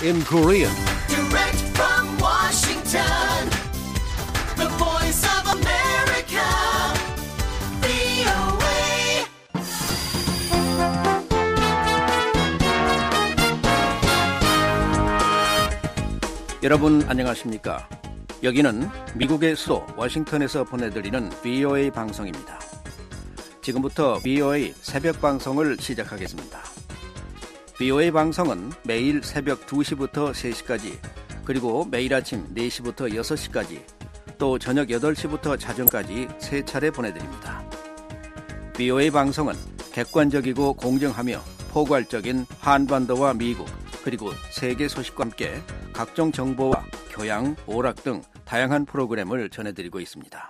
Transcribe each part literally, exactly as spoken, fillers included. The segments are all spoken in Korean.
in Korean. Direct from Washington, the voice of America, 브이오에이. 여러분 안녕하십니까? 여기는 미국의 수도 워싱턴에서 보내드리는 브이오에이 방송입니다. 지금부터 브이오에이 새벽 방송을 시작하겠습니다. 브이오에이 방송은 매일 새벽 두 시부터 세 시까지, 그리고 매일 아침 네 시부터 여섯 시까지, 또 저녁 여덟 시부터 자정까지 세 차례 보내드립니다. 브이오에이 방송은 객관적이고 공정하며 포괄적인 한반도와 미국, 그리고 세계 소식과 함께 각종 정보와 교양, 오락 등 다양한 프로그램을 전해드리고 있습니다.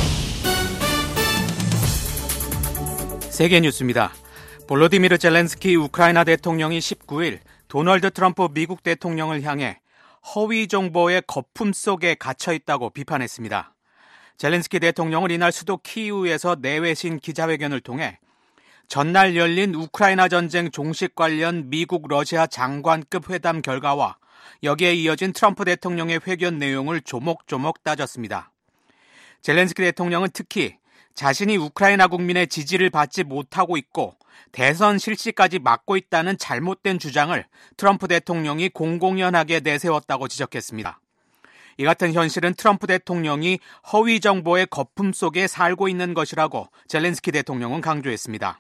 세계 뉴스입니다. 볼로디미르 젤렌스키 우크라이나 대통령이 십구 일 도널드 트럼프 미국 대통령을 향해 허위 정보의 거품 속에 갇혀 있다고 비판했습니다. 젤렌스키 대통령은 이날 수도 키이우에서 내외신 기자회견을 통해 전날 열린 우크라이나 전쟁 종식 관련 미국 러시아 장관급 회담 결과와 여기에 이어진 트럼프 대통령의 회견 내용을 조목조목 따졌습니다. 젤렌스키 대통령은 특히 자신이 우크라이나 국민의 지지를 받지 못하고 있고 대선 실시까지 막고 있다는 잘못된 주장을 트럼프 대통령이 공공연하게 내세웠다고 지적했습니다. 이 같은 현실은 트럼프 대통령이 허위 정보의 거품 속에 살고 있는 것이라고 젤렌스키 대통령은 강조했습니다.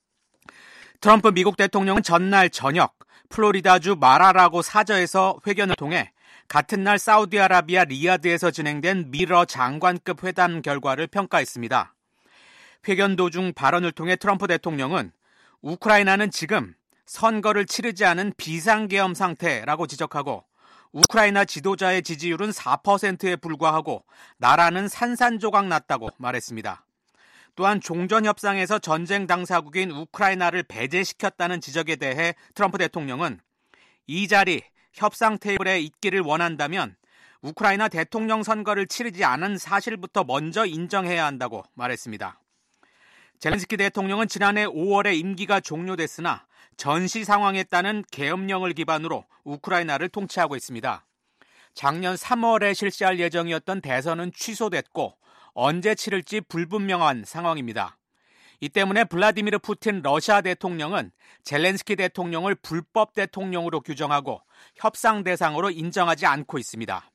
트럼프 미국 대통령은 전날 저녁 플로리다주 마라라고 사저에서 회견을 통해 같은 날 사우디아라비아 리야드에서 진행된 미러 장관급 회담 결과를 평가했습니다. 회견 도중 발언을 통해 트럼프 대통령은 우크라이나는 지금 선거를 치르지 않은 비상계엄 상태라고 지적하고 우크라이나 지도자의 지지율은 사 퍼센트에 불과하고 나라는 산산조각 났다고 말했습니다. 또한 종전협상에서 전쟁 당사국인 우크라이나를 배제시켰다는 지적에 대해 트럼프 대통령은 이 자리 협상 테이블에 있기를 원한다면 우크라이나 대통령 선거를 치르지 않은 사실부터 먼저 인정해야 한다고 말했습니다. 젤렌스키 대통령은 지난해 오월에 임기가 종료됐으나 전시 상황에 따른 계엄령을 기반으로 우크라이나를 통치하고 있습니다. 작년 삼월에 실시할 예정이었던 대선은 취소됐고 언제 치를지 불분명한 상황입니다. 이 때문에 블라디미르 푸틴 러시아 대통령은 젤렌스키 대통령을 불법 대통령으로 규정하고 협상 대상으로 인정하지 않고 있습니다.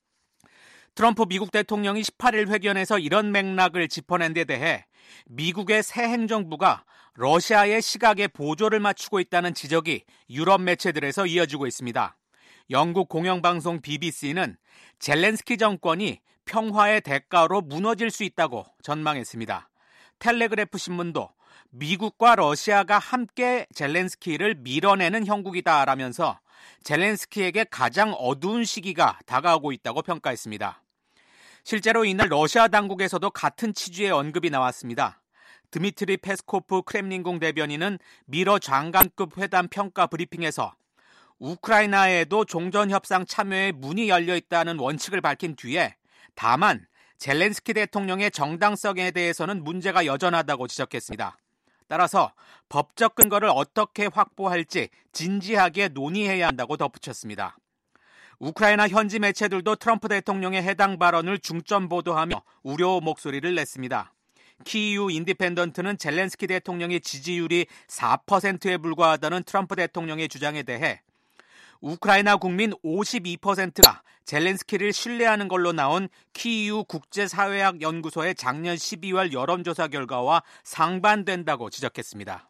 트럼프 미국 대통령이 십팔 일 회견에서 이런 맥락을 짚어낸 데 대해 미국의 새 행정부가 러시아의 시각에 보조를 맞추고 있다는 지적이 유럽 매체들에서 이어지고 있습니다. 영국 공영방송 비비씨는 젤렌스키 정권이 평화의 대가로 무너질 수 있다고 전망했습니다. 텔레그래프 신문도 미국과 러시아가 함께 젤렌스키를 밀어내는 형국이다라면서 젤렌스키에게 가장 어두운 시기가 다가오고 있다고 평가했습니다. 실제로 이날 러시아 당국에서도 같은 취지의 언급이 나왔습니다. 드미트리 페스코프 크렘린궁 대변인은 미러 장관급 회담 평가 브리핑에서 우크라이나에도 종전협상 참여에 문이 열려 있다는 원칙을 밝힌 뒤에 다만 젤렌스키 대통령의 정당성에 대해서는 문제가 여전하다고 지적했습니다. 따라서 법적 근거를 어떻게 확보할지 진지하게 논의해야 한다고 덧붙였습니다. 우크라이나 현지 매체들도 트럼프 대통령의 해당 발언을 중점 보도하며 우려 목소리를 냈습니다. 키이우 인디펜던트는 젤렌스키 대통령의 지지율이 사 퍼센트에 불과하다는 트럼프 대통령의 주장에 대해 우크라이나 국민 오십이 퍼센트가 젤렌스키를 신뢰하는 걸로 나온 키이우 국제사회학 연구소의 작년 십이월 여론조사 결과와 상반된다고 지적했습니다.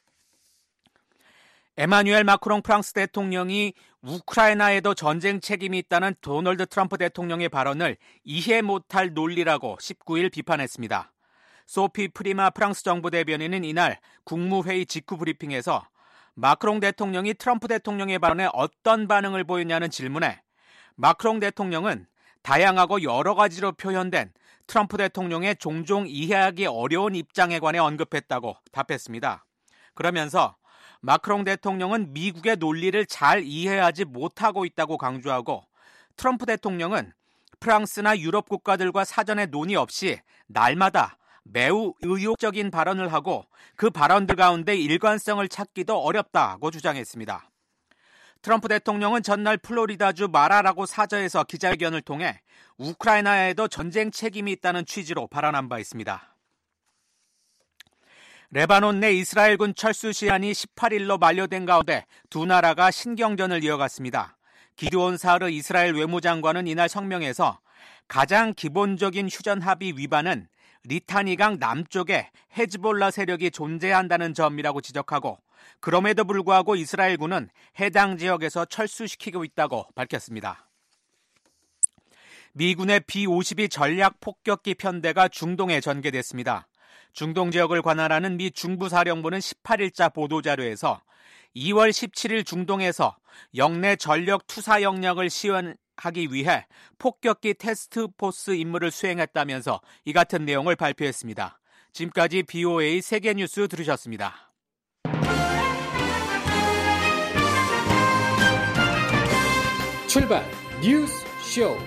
에마뉴엘 마크롱 프랑스 대통령이 우크라이나에도 전쟁 책임이 있다는 도널드 트럼프 대통령의 발언을 이해 못할 논리라고 십구 일 비판했습니다. 소피 프리마 프랑스 정부 대변인은 이날 국무회의 직후 브리핑에서 마크롱 대통령이 트럼프 대통령의 발언에 어떤 반응을 보였냐는 질문에 마크롱 대통령은 다양하고 여러 가지로 표현된 트럼프 대통령의 종종 이해하기 어려운 입장에 관해 언급했다고 답했습니다. 그러면서 마크롱 대통령은 미국의 논리를 잘 이해하지 못하고 있다고 강조하고 트럼프 대통령은 프랑스나 유럽 국가들과 사전에 논의 없이 날마다 매우 의욕적인 발언을 하고 그 발언들 가운데 일관성을 찾기도 어렵다고 주장했습니다. 트럼프 대통령은 전날 플로리다주 마라라고 사저에서 기자회견을 통해 우크라이나에도 전쟁 책임이 있다는 취지로 발언한 바 있습니다. 레바논 내 이스라엘군 철수 시한이 십팔 일로 만료된 가운데 두 나라가 신경전을 이어갔습니다. 기드온 사르 이스라엘 외무장관은 이날 성명에서 가장 기본적인 휴전 합의 위반은 리타니강 남쪽에 헤즈볼라 세력이 존재한다는 점이라고 지적하고 그럼에도 불구하고 이스라엘군은 해당 지역에서 철수시키고 있다고 밝혔습니다. 미군의 비 오십이 전략 폭격기 편대가 중동에 전개됐습니다. 중동 지역을 관할하는 미 중부사령부는 십팔 일자 보도자료에서 이월 십칠일 중동에서 영내 전력 투사 역량을 시연하기 위해 폭격기 테스트포스 임무를 수행했다면서 이 같은 내용을 발표했습니다. 지금까지 비오에이 세계뉴스 들으셨습니다. 출발 뉴스 쇼.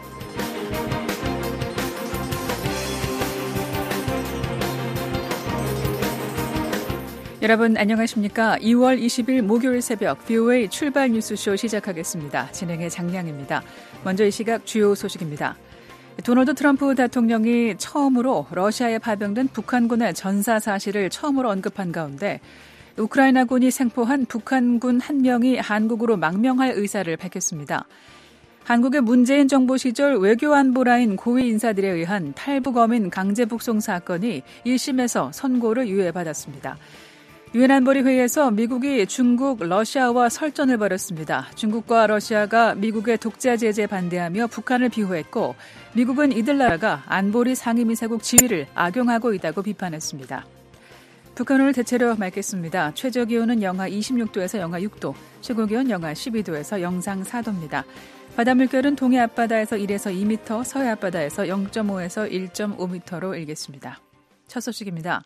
여러분 안녕하십니까? 이월 이십일 목요일 새벽 비오에이 출발 뉴스쇼 시작하겠습니다. 진행의 장량입니다. 먼저 이 시각 주요 소식입니다. 도널드 트럼프 대통령이 처음으로 러시아에 파병된 북한군의 전사 사실을 처음으로 언급한 가운데 우크라이나군이 생포한 북한군 한 명이 한국으로 망명할 의사를 밝혔습니다. 한국의 문재인 정부 시절 외교안보라인 고위 인사들에 의한 탈북어민 강제 북송 사건이 일 심에서 선고를 유예받았습니다. 유엔 안보리 회의에서 미국이 중국, 러시아와 설전을 벌였습니다. 중국과 러시아가 미국의 독자 제재에 반대하며 북한을 비호했고 미국은 이들 나라가 안보리 상임이사국 지위를 악용하고 있다고 비판했습니다. 북한을 대체로 맑겠습니다. 최저기온은 영하 이십육 도에서 영하 육 도, 최고기온 영하 십이 도에서 영상 사 도입니다. 바다 물결은 동해 앞바다에서 일에서 이 미터, 서해 앞바다에서 영 점 오에서 일 점 오 미터로 일겠습니다. 첫 소식입니다.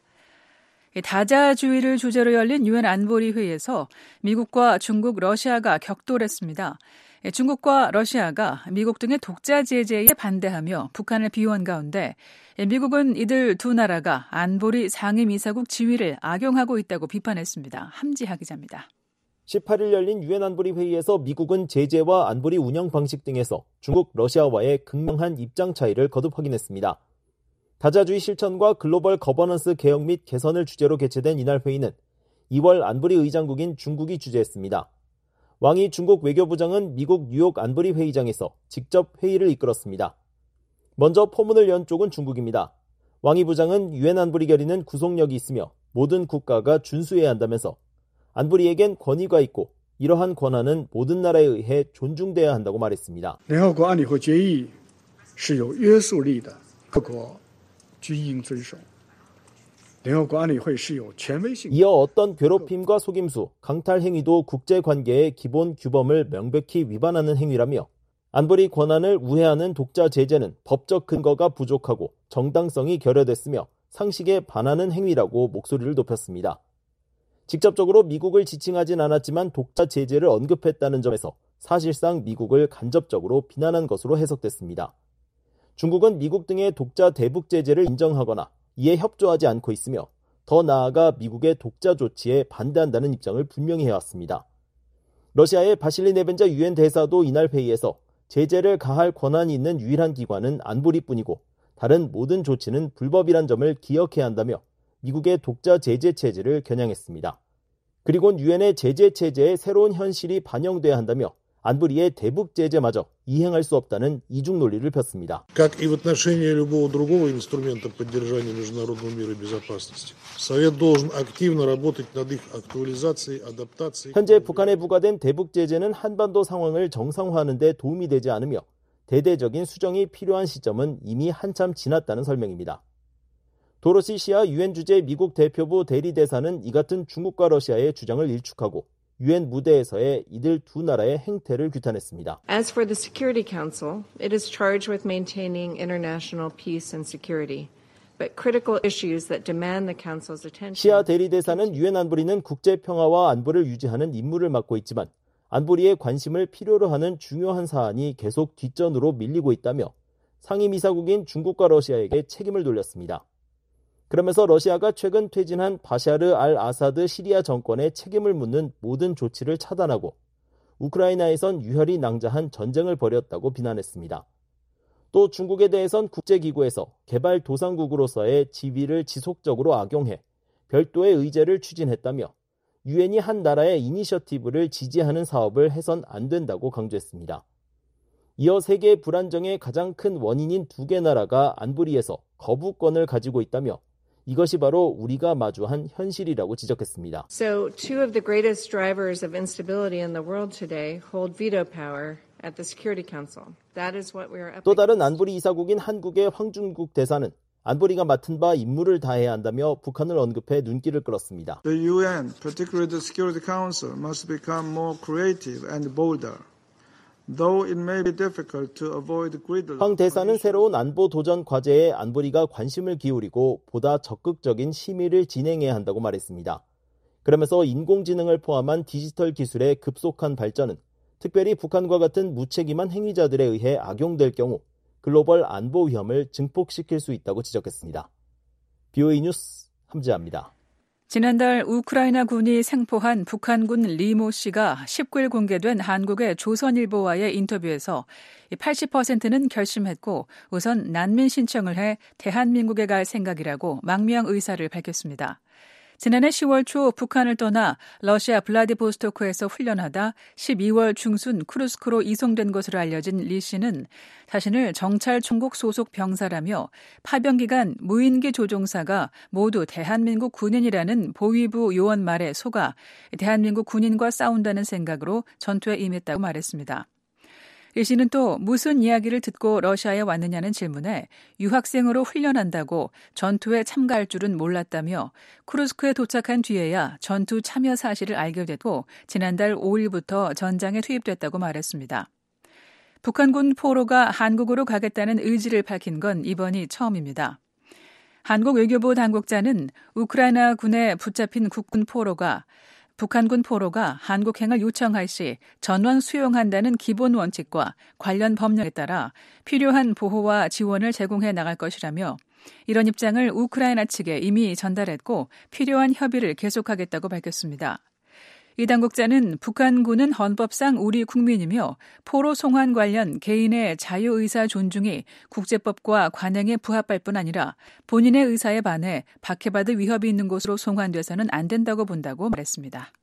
다자주의를 주제로 열린 유엔 안보리 회의에서 미국과 중국, 러시아가 격돌했습니다. 중국과 러시아가 미국 등의 독자 제재에 반대하며 북한을 비호한 가운데 미국은 이들 두 나라가 안보리 상임이사국 지위를 악용하고 있다고 비판했습니다. 함지하 기자입니다. 십팔 일 열린 유엔 안보리 회의에서 미국은 제재와 안보리 운영 방식 등에서 중국, 러시아와의 극명한 입장 차이를 거듭 확인했습니다. 다자주의 실천과 글로벌 거버넌스 개혁 및 개선을 주제로 개최된 이날 회의는 이월 안보리 의장국인 중국이 주재했습니다. 왕이 중국 외교부장은 미국 뉴욕 안보리 회의장에서 직접 회의를 이끌었습니다. 먼저 포문을 연 쪽은 중국입니다. 왕이 부장은 유엔 안보리 결의는 구속력이 있으며 모든 국가가 준수해야 한다면서 안보리에겐 권위가 있고 이러한 권한은 모든 나라에 의해 존중돼야 한다고 말했습니다. 联合国安理会决议是有约束力的，各国均应遵守。联合国安理会是有权威性。 이어 어떤 괴롭힘과 속임수, 강탈 행위도 국제관계의 기본 규범을 명백히 위반하는 행위라며 안보리 권한을 우회하는 독자 제재는 법적 근거가 부족하고 정당성이 결여됐으며 상식에 반하는 행위라고 목소리를 높였습니다. 직접적으로 미국을 지칭하진 않았지만 독자 제재를 언급했다는 점에서 사실상 미국을 간접적으로 비난한 것으로 해석됐습니다. 중국은 미국 등의 독자 대북 제재를 인정하거나 이에 협조하지 않고 있으며 더 나아가 미국의 독자 조치에 반대한다는 입장을 분명히 해왔습니다. 러시아의 바실리 네벤자 유엔 대사도 이날 회의에서 제재를 가할 권한이 있는 유일한 기관은 안보리뿐이고 다른 모든 조치는 불법이란 점을 기억해야 한다며 미국의 독자 제재 체제를 겨냥했습니다. 그리고 유엔의 제재 체제에 새로운 현실이 반영돼야 한다며 안보리의 대북 제재마저 이행할 수 없다는 이중 논리를 폈습니다. Как и в отношении любого другого инструмента поддержания международного мира и безопасности, Совет должен активно работать над их актуализацией, адаптацией. 현재 북한에 부과된 대북 제재는 한반도 상황을 정상화하는 데 도움이 되지 않으며 대대적인 수정이 필요한 시점은 이미 한참 지났다는 설명입니다. 도로시 시아 유엔 주재 미국 대표부 대리대사는 이 같은 중국과 러시아의 주장을 일축하고 유엔 무대에서의 이들 두 나라의 행태를 규탄했습니다. As for the Security Council, it is charged with maintaining international peace and security. But critical issues that demand the Council's attention. 시아 대리대사는 유엔 안보리는 국제 평화와 안보를 유지하는 임무를 맡고 있지만 안보리에 관심을 필요로 하는 중요한 사안이 계속 뒷전으로 밀리고 있다며 상임이사국인 중국과 러시아에게 책임을 돌렸습니다. 그러면서 러시아가 최근 퇴진한 바샤르 알 아사드 시리아 정권의 책임을 묻는 모든 조치를 차단하고 우크라이나에선 유혈이 낭자한 전쟁을 벌였다고 비난했습니다. 또 중국에 대해선 국제기구에서 개발도상국으로서의 지위를 지속적으로 악용해 별도의 의제를 추진했다며 유엔이 한 나라의 이니셔티브를 지지하는 사업을 해선 안 된다고 강조했습니다. 이어 세계 불안정의 가장 큰 원인인 두 개 나라가 안보리에서 거부권을 가지고 있다며 이것이 바로 우리가 마주한 현실이라고 지적했습니다. So two of the greatest drivers of instability in the world today hold veto power at the Security Council. That is what we are up 또 다른 안보리 이사국인 한국의 황준국 대사는 안보리가 맡은 바 임무를 다해야 한다며 북한을 언급해 눈길을 끌었습니다. The U N, particularly the Security Council, must become more creative and bolder. Though it may be difficult to avoid gridlock. 황 대사는 새로운 안보 도전 과제에 안보리가 관심을 기울이고 보다 적극적인 심의를 진행해야 한다고 말했습니다. 그러면서 인공지능을 포함한 디지털 기술의 급속한 발전은 특별히 북한과 같은 무책임한 행위자들에 의해 악용될 경우 글로벌 안보 위험을 증폭시킬 수 있다고 지적했습니다. 비오에이 뉴스 함지아입니다. 지난달 우크라이나 군이 생포한 북한군 리모 씨가 십구 일 공개된 한국의 조선일보와의 인터뷰에서 팔십 퍼센트는 결심했고 우선 난민 신청을 해 대한민국에 갈 생각이라고 망명 의사를 밝혔습니다. 지난해 시월 초 북한을 떠나 러시아 블라디보스토크에서 훈련하다 십이월 중순 쿠르스크로 이송된 것으로 알려진 리 씨는 자신을 정찰총국 소속 병사라며 파병 기간 무인기 조종사가 모두 대한민국 군인이라는 보위부 요원 말에 속아 대한민국 군인과 싸운다는 생각으로 전투에 임했다고 말했습니다. 리 씨는 또 무슨 이야기를 듣고 러시아에 왔느냐는 질문에 유학생으로 훈련한다고 전투에 참가할 줄은 몰랐다며 쿠르스크에 도착한 뒤에야 전투 참여 사실을 알게 됐고 지난달 오 일부터 전장에 투입됐다고 말했습니다. 북한군 포로가 한국으로 가겠다는 의지를 밝힌 건 이번이 처음입니다. 한국 외교부 당국자는 우크라이나 군에 붙잡힌 국군 포로가 북한군 포로가 한국행을 요청할 시 전원 수용한다는 기본 원칙과 관련 법령에 따라 필요한 보호와 지원을 제공해 나갈 것이라며 이런 입장을 우크라이나 측에 이미 전달했고 필요한 협의를 계속하겠다고 밝혔습니다. 이 당국자는 북한군은 헌법상 우리 국민이며 포로 송환 관련 개인의 자유의사 존중이 국제법과 관행에 부합할 뿐 아니라 본인의 의사에 반해 박해받을 위협이 있는 곳으로 송환돼서는 안 된다고 본다고 말했습니다.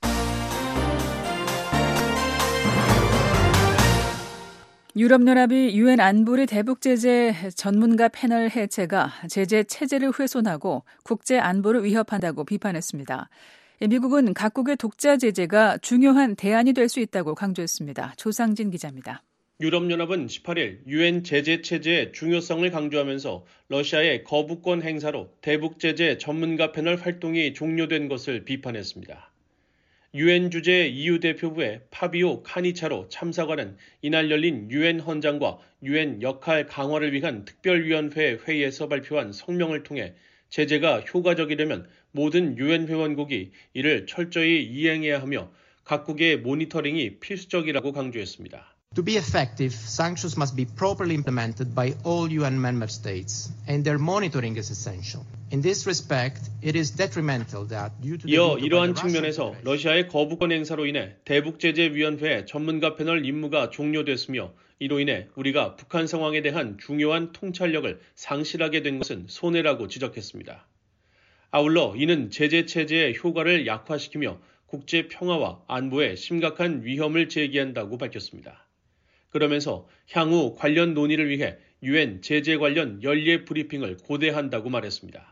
유럽연합이 유엔 안보리 대북 제재 전문가 패널 해체가 제재 체제를 훼손하고 국제 안보를 위협한다고 비판했습니다. 미국은 각국의 독자 제재가 중요한 대안이 될 수 있다고 강조했습니다. 조상진 기자입니다. 유럽연합은 십팔 일 유엔 제재 체제의 중요성을 강조하면서 러시아의 거부권 행사로 대북 제재 전문가 패널 활동이 종료된 것을 비판했습니다. 유엔 주재 이유 대표부의 파비오 카니차로 참사관은 이날 열린 유엔 헌장과 유엔 역할 강화를 위한 특별위원회 회의에서 발표한 성명을 통해 제재가 효과적이려면 모든 유엔 회원국이 이를 철저히 이행해야 하며 각국의 모니터링이 필수적이라고 강조했습니다. To be effective, sanctions must be properly implemented by all U N member states, and their monitoring is essential. In this respect, it is detrimental that due to the 이어 이러한 측면에서 러시아의 거부권 행사로 인해 대북제재위원회 전문가 패널 임무가 종료됐으며 이로 인해 우리가 북한 상황에 대한 중요한 통찰력을 상실하게 된 것은 손해라고 지적했습니다. 아울러 이는 제재 체제의 효과를 약화시키며 국제 평화와 안보에 심각한 위험을 제기한다고 밝혔습니다. 그러면서 향후 관련 논의를 위해 유엔 제재 관련 연례 브리핑을 고대한다고 말했습니다.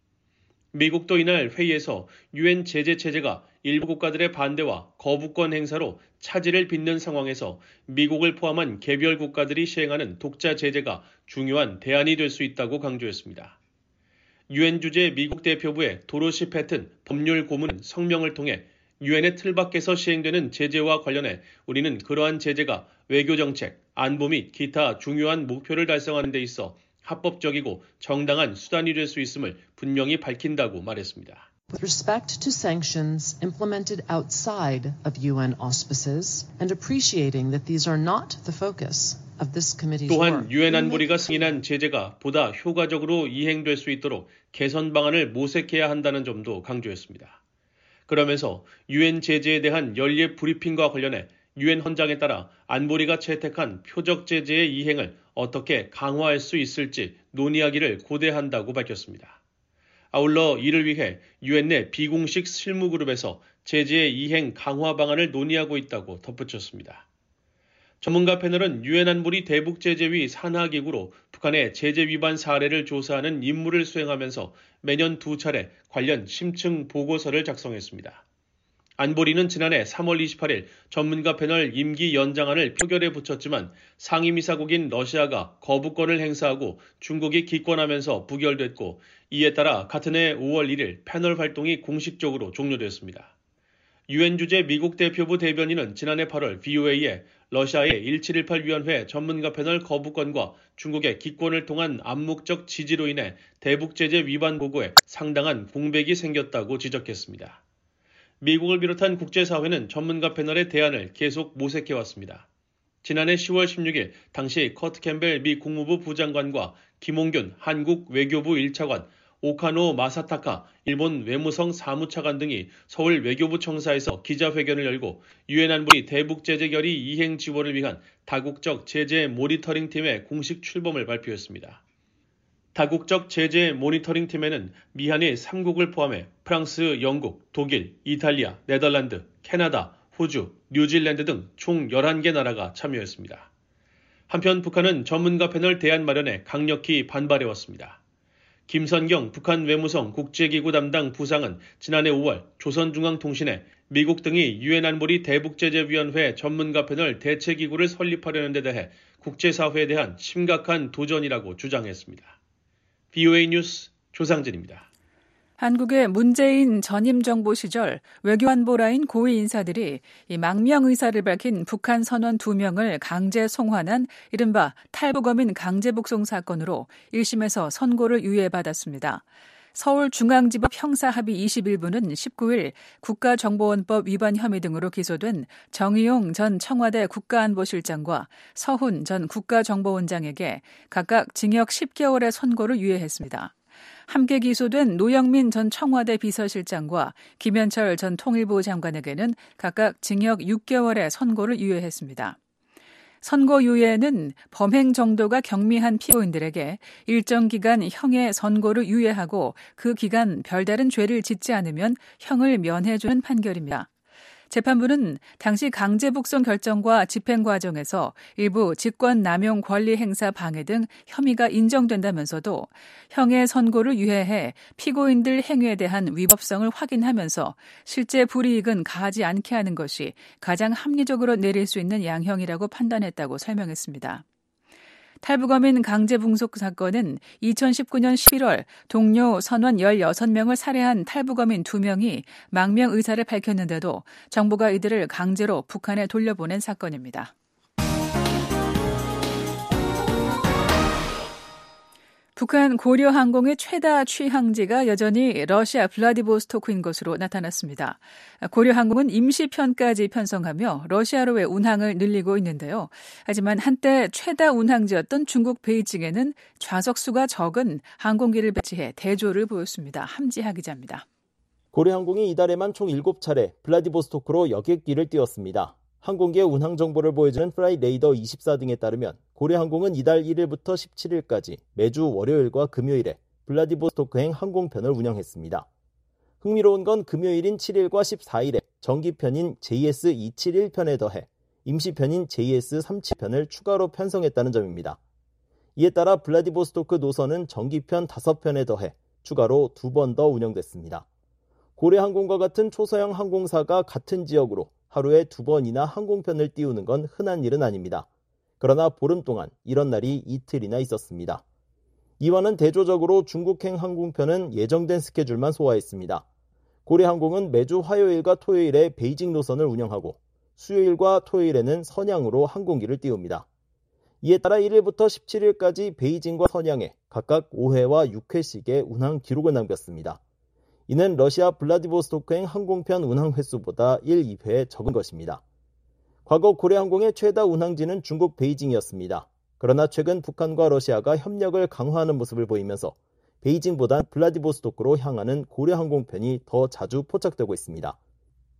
미국도 이날 회의에서 유엔 제재 체제가 일부 국가들의 반대와 거부권 행사로 차질을 빚는 상황에서 미국을 포함한 개별 국가들이 시행하는 독자 제재가 중요한 대안이 될 수 있다고 강조했습니다. 유엔 주재 미국 대표부의 도로시 패튼 법률 고문은 성명을 통해 유엔의 틀 밖에서 시행되는 제재와 관련해 우리는 그러한 제재가 외교정책, 안보 및 기타 중요한 목표를 달성하는 데 있어 합법적이고 정당한 수단이 될 수 있음을 분명히 밝힌다고 말했습니다. With respect to sanctions implemented outside of U N auspices and appreciating that these are not the focus of this committee's work. 또한 유엔 안보리가 승인한 제재가 보다 효과적으로 이행될 수 있도록 개선 방안을 모색해야 한다는 점도 강조했습니다. 그러면서 유엔 제재에 대한 연례 브리핑과 관련해 유엔 헌장에 따라 안보리가 채택한 표적 제재의 이행을 어떻게 강화할 수 있을지 논의하기를 고대한다고 밝혔습니다. 아울러 이를 위해 유엔 내 비공식 실무그룹에서 제재의 이행 강화 방안을 논의하고 있다고 덧붙였습니다. 전문가 패널은 유엔 안보리 대북제재위 산하기구로 북한의 제재 위반 사례를 조사하는 임무를 수행하면서 매년 두 차례 관련 심층 보고서를 작성했습니다. 안보리는 지난해 삼월 이십팔일 전문가 패널 임기 연장안을 표결에 붙였지만 상임이사국인 러시아가 거부권을 행사하고 중국이 기권하면서 부결됐고 이에 따라 같은 해 오월 일일 패널 활동이 공식적으로 종료됐습니다. 유엔 주재 미국 대표부 대변인은 지난해 팔월 브이오에이에 러시아의 일칠일팔 위원회 전문가 패널 거부권과 중국의 기권을 통한 암묵적 지지로 인해 대북제재 위반 보고에 상당한 공백이 생겼다고 지적했습니다. 미국을 비롯한 국제사회는 전문가 패널의 대안을 계속 모색해왔습니다. 지난해 시월 십육일 당시 커트 캠벨 미 국무부 부장관과 김홍균 한국 외교부 일 차관, 오카노 마사타카 일본 외무성 사무차관 등이 서울 외교부 청사에서 기자회견을 열고 유엔 안보리 대북제재 결의 이행 지원을 위한 다국적 제재 모니터링 팀의 공식 출범을 발표했습니다. 다국적 제재 모니터링 팀에는 미한일 삼 국을 포함해 프랑스, 영국, 독일, 이탈리아, 네덜란드, 캐나다, 호주, 뉴질랜드 등 총 열한 개 나라가 참여했습니다. 한편 북한은 전문가 패널 대안 마련에 강력히 반발해왔습니다. 김선경 북한 외무성 국제기구 담당 부상은 지난해 오월 조선중앙통신에 미국 등이 유엔 안보리 대북제재위원회 전문가 패널 대체기구를 설립하려는 데 대해 국제사회에 대한 심각한 도전이라고 주장했습니다. 브이오에이 뉴스 조상진입니다. 한국의 문재인 전임 정부 시절 외교안보라인 고위 인사들이 이 망명 의사를 밝힌 북한 선원 두 명을 강제 송환한 이른바 탈북어민 강제북송 사건으로 일 심에서 선고를 유예받았습니다. 서울중앙지법 형사합의 이십일 부는 십구일 국가정보원법 위반 혐의 등으로 기소된 정의용 전 청와대 국가안보실장과 서훈 전 국가정보원장에게 각각 징역 십 개월의 선고를 유예했습니다. 함께 기소된 노영민 전 청와대 비서실장과 김현철 전 통일부 장관에게는 각각 징역 육 개월의 선고를 유예했습니다. 선고 유예는 범행 정도가 경미한 피고인들에게 일정 기간 형의 선고를 유예하고 그 기간 별다른 죄를 짓지 않으면 형을 면해주는 판결입니다. 재판부는 당시 강제북송 결정과 집행 과정에서 일부 직권남용 권리 행사 방해 등 혐의가 인정된다면서도 형의 선고를 유예해 피고인들 행위에 대한 위법성을 확인하면서 실제 불이익은 가하지 않게 하는 것이 가장 합리적으로 내릴 수 있는 양형이라고 판단했다고 설명했습니다. 탈북어민 강제북송 사건은 이천십구년 십일월 동료 선원 열여섯 명을 살해한 탈북어민 두 명이 망명 의사를 밝혔는데도 정부가 이들을 강제로 북한에 돌려보낸 사건입니다. 북한 고려항공의 최다 취항지가 여전히 러시아 블라디보스토크인 것으로 나타났습니다. 고려항공은 임시편까지 편성하며 러시아로의 운항을 늘리고 있는데요. 하지만 한때 최다 운항지였던 중국 베이징에는 좌석수가 적은 항공기를 배치해 대조를 보였습니다. 함지하 기자입니다. 고려항공이 이달에만 총 일곱 차례 블라디보스토크로 여객기를 띄웠습니다. 항공기의 운항 정보를 보여주는 플라이 레이더 이십사 등에 따르면 고려항공은 이달 일일부터 십칠일까지 매주 월요일과 금요일에 블라디보스토크행 항공편을 운영했습니다. 흥미로운 건 금요일인 칠일과 십사일에 정기편인 제이에스 이백칠십일 편에 더해 임시편인 제이에스 삼십칠 편을 추가로 편성했다는 점입니다. 이에 따라 블라디보스토크 노선은 정기편 다섯 편에 더해 추가로 두 번 더 운영됐습니다. 고려항공과 같은 초소형 항공사가 같은 지역으로 하루에 두 번이나 항공편을 띄우는 건 흔한 일은 아닙니다. 그러나 보름 동안 이런 날이 이틀이나 있었습니다. 이와는 대조적으로 중국행 항공편은 예정된 스케줄만 소화했습니다. 고려항공은 매주 화요일과 토요일에 베이징 노선을 운영하고 수요일과 토요일에는 선양으로 항공기를 띄웁니다. 이에 따라 일일부터 십칠일까지 베이징과 선양에 각각 오 회와 육 회씩의 운항 기록을 남겼습니다. 이는 러시아 블라디보스토크행 항공편 운항 횟수보다 일, 이 회 적은 것입니다. 과거 고려항공의 최다 운항지는 중국 베이징이었습니다. 그러나 최근 북한과 러시아가 협력을 강화하는 모습을 보이면서 베이징보단 블라디보스토크로 향하는 고려항공편이 더 자주 포착되고 있습니다.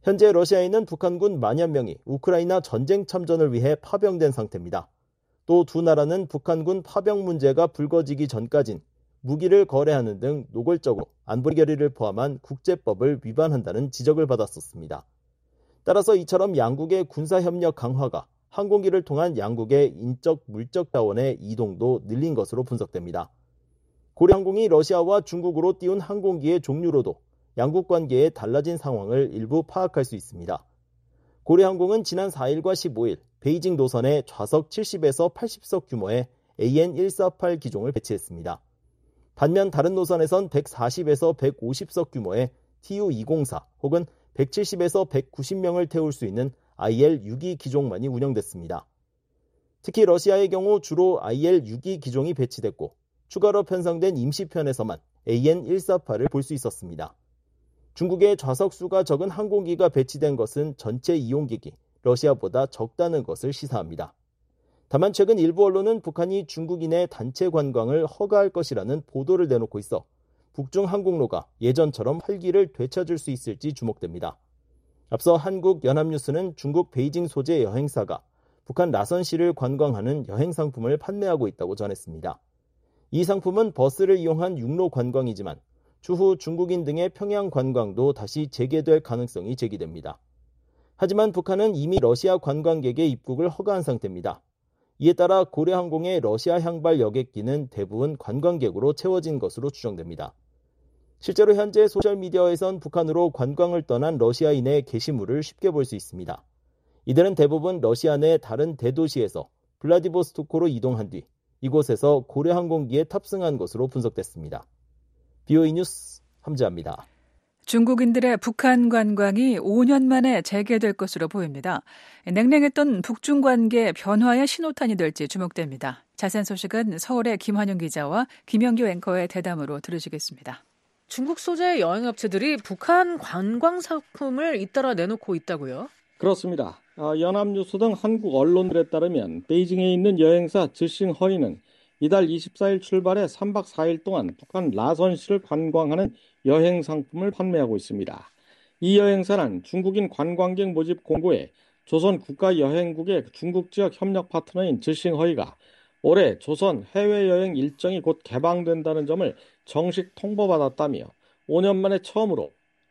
현재 러시아에 있는 북한군 만여 명이 우크라이나 전쟁 참전을 위해 파병된 상태입니다. 또 두 나라는 북한군 파병 문제가 불거지기 전까진 무기를 거래하는 등 노골적으로 안보리 결의를 포함한 국제법을 위반한다는 지적을 받았었습니다. 따라서 이처럼 양국의 군사협력 강화가 항공기를 통한 양국의 인적, 물적 자원의 이동도 늘린 것으로 분석됩니다. 고려항공이 러시아와 중국으로 띄운 항공기의 종류로도 양국 관계에 달라진 상황을 일부 파악할 수 있습니다. 고려항공은 지난 사일과 십오일 베이징 노선에 좌석 칠십에서 팔십 석 규모의 에이엔 백사십팔 기종을 배치했습니다. 반면 다른 노선에선 백사십에서 백오십 석 규모의 티유 이공사 혹은 백칠십에서 백구십 명을 태울 수 있는 아이엘 육십이 기종만이 운영됐습니다. 특히 러시아의 경우 주로 아이엘 육십이 기종이 배치됐고 추가로 편성된 임시편에서만 에이엔 백사십팔을 볼 수 있었습니다. 중국의 좌석 수가 적은 항공기가 배치된 것은 전체 이용객이 러시아보다 적다는 것을 시사합니다. 다만 최근 일부 언론은 북한이 중국인의 단체 관광을 허가할 것이라는 보도를 내놓고 있어 북중 항공로가 예전처럼 활기를 되찾을 수 있을지 주목됩니다. 앞서 한국연합뉴스는 중국 베이징 소재 여행사가 북한 라선시를 관광하는 여행 상품을 판매하고 있다고 전했습니다. 이 상품은 버스를 이용한 육로 관광이지만 추후 중국인 등의 평양 관광도 다시 재개될 가능성이 제기됩니다. 하지만 북한은 이미 러시아 관광객의 입국을 허가한 상태입니다. 이에 따라 고려항공의 러시아 향발 여객기는 대부분 관광객으로 채워진 것으로 추정됩니다. 실제로 현재 소셜미디어에선 북한으로 관광을 떠난 러시아인의 게시물을 쉽게 볼 수 있습니다. 이들은 대부분 러시아 내 다른 대도시에서 블라디보스토크로 이동한 뒤 이곳에서 고려항공기에 탑승한 것으로 분석됐습니다. 비오이 뉴스 함지아입니다. 중국인들의 북한 관광이 오 년 만에 재개될 것으로 보입니다. 냉랭했던 북중 관계 변화의 신호탄이 될지 주목됩니다. 자세한 소식은 서울의 김환영 기자와 김영규 앵커의 대담으로 들으시겠습니다. 중국 소재 여행업체들이 북한 관광 상품을 잇따라 내놓고 있다고요? 그렇습니다. 연합뉴스 등 한국 언론들에 따르면 베이징에 있는 여행사 즈싱허이는 이달 이십사일 출발해 삼박 사일 동안 북한 라선시를 관광하는 여행 상품을 판매하고 있습니다. 이 여행사는 중국인 관광객 모집 공고에 조선 국가여행국의 중국 지역 협력 파트너인 즈싱허이가 올해 조선 해외여행 일정이 곧 개방된다는 점을 정식 통보받았다며 오 년 만에 처음으로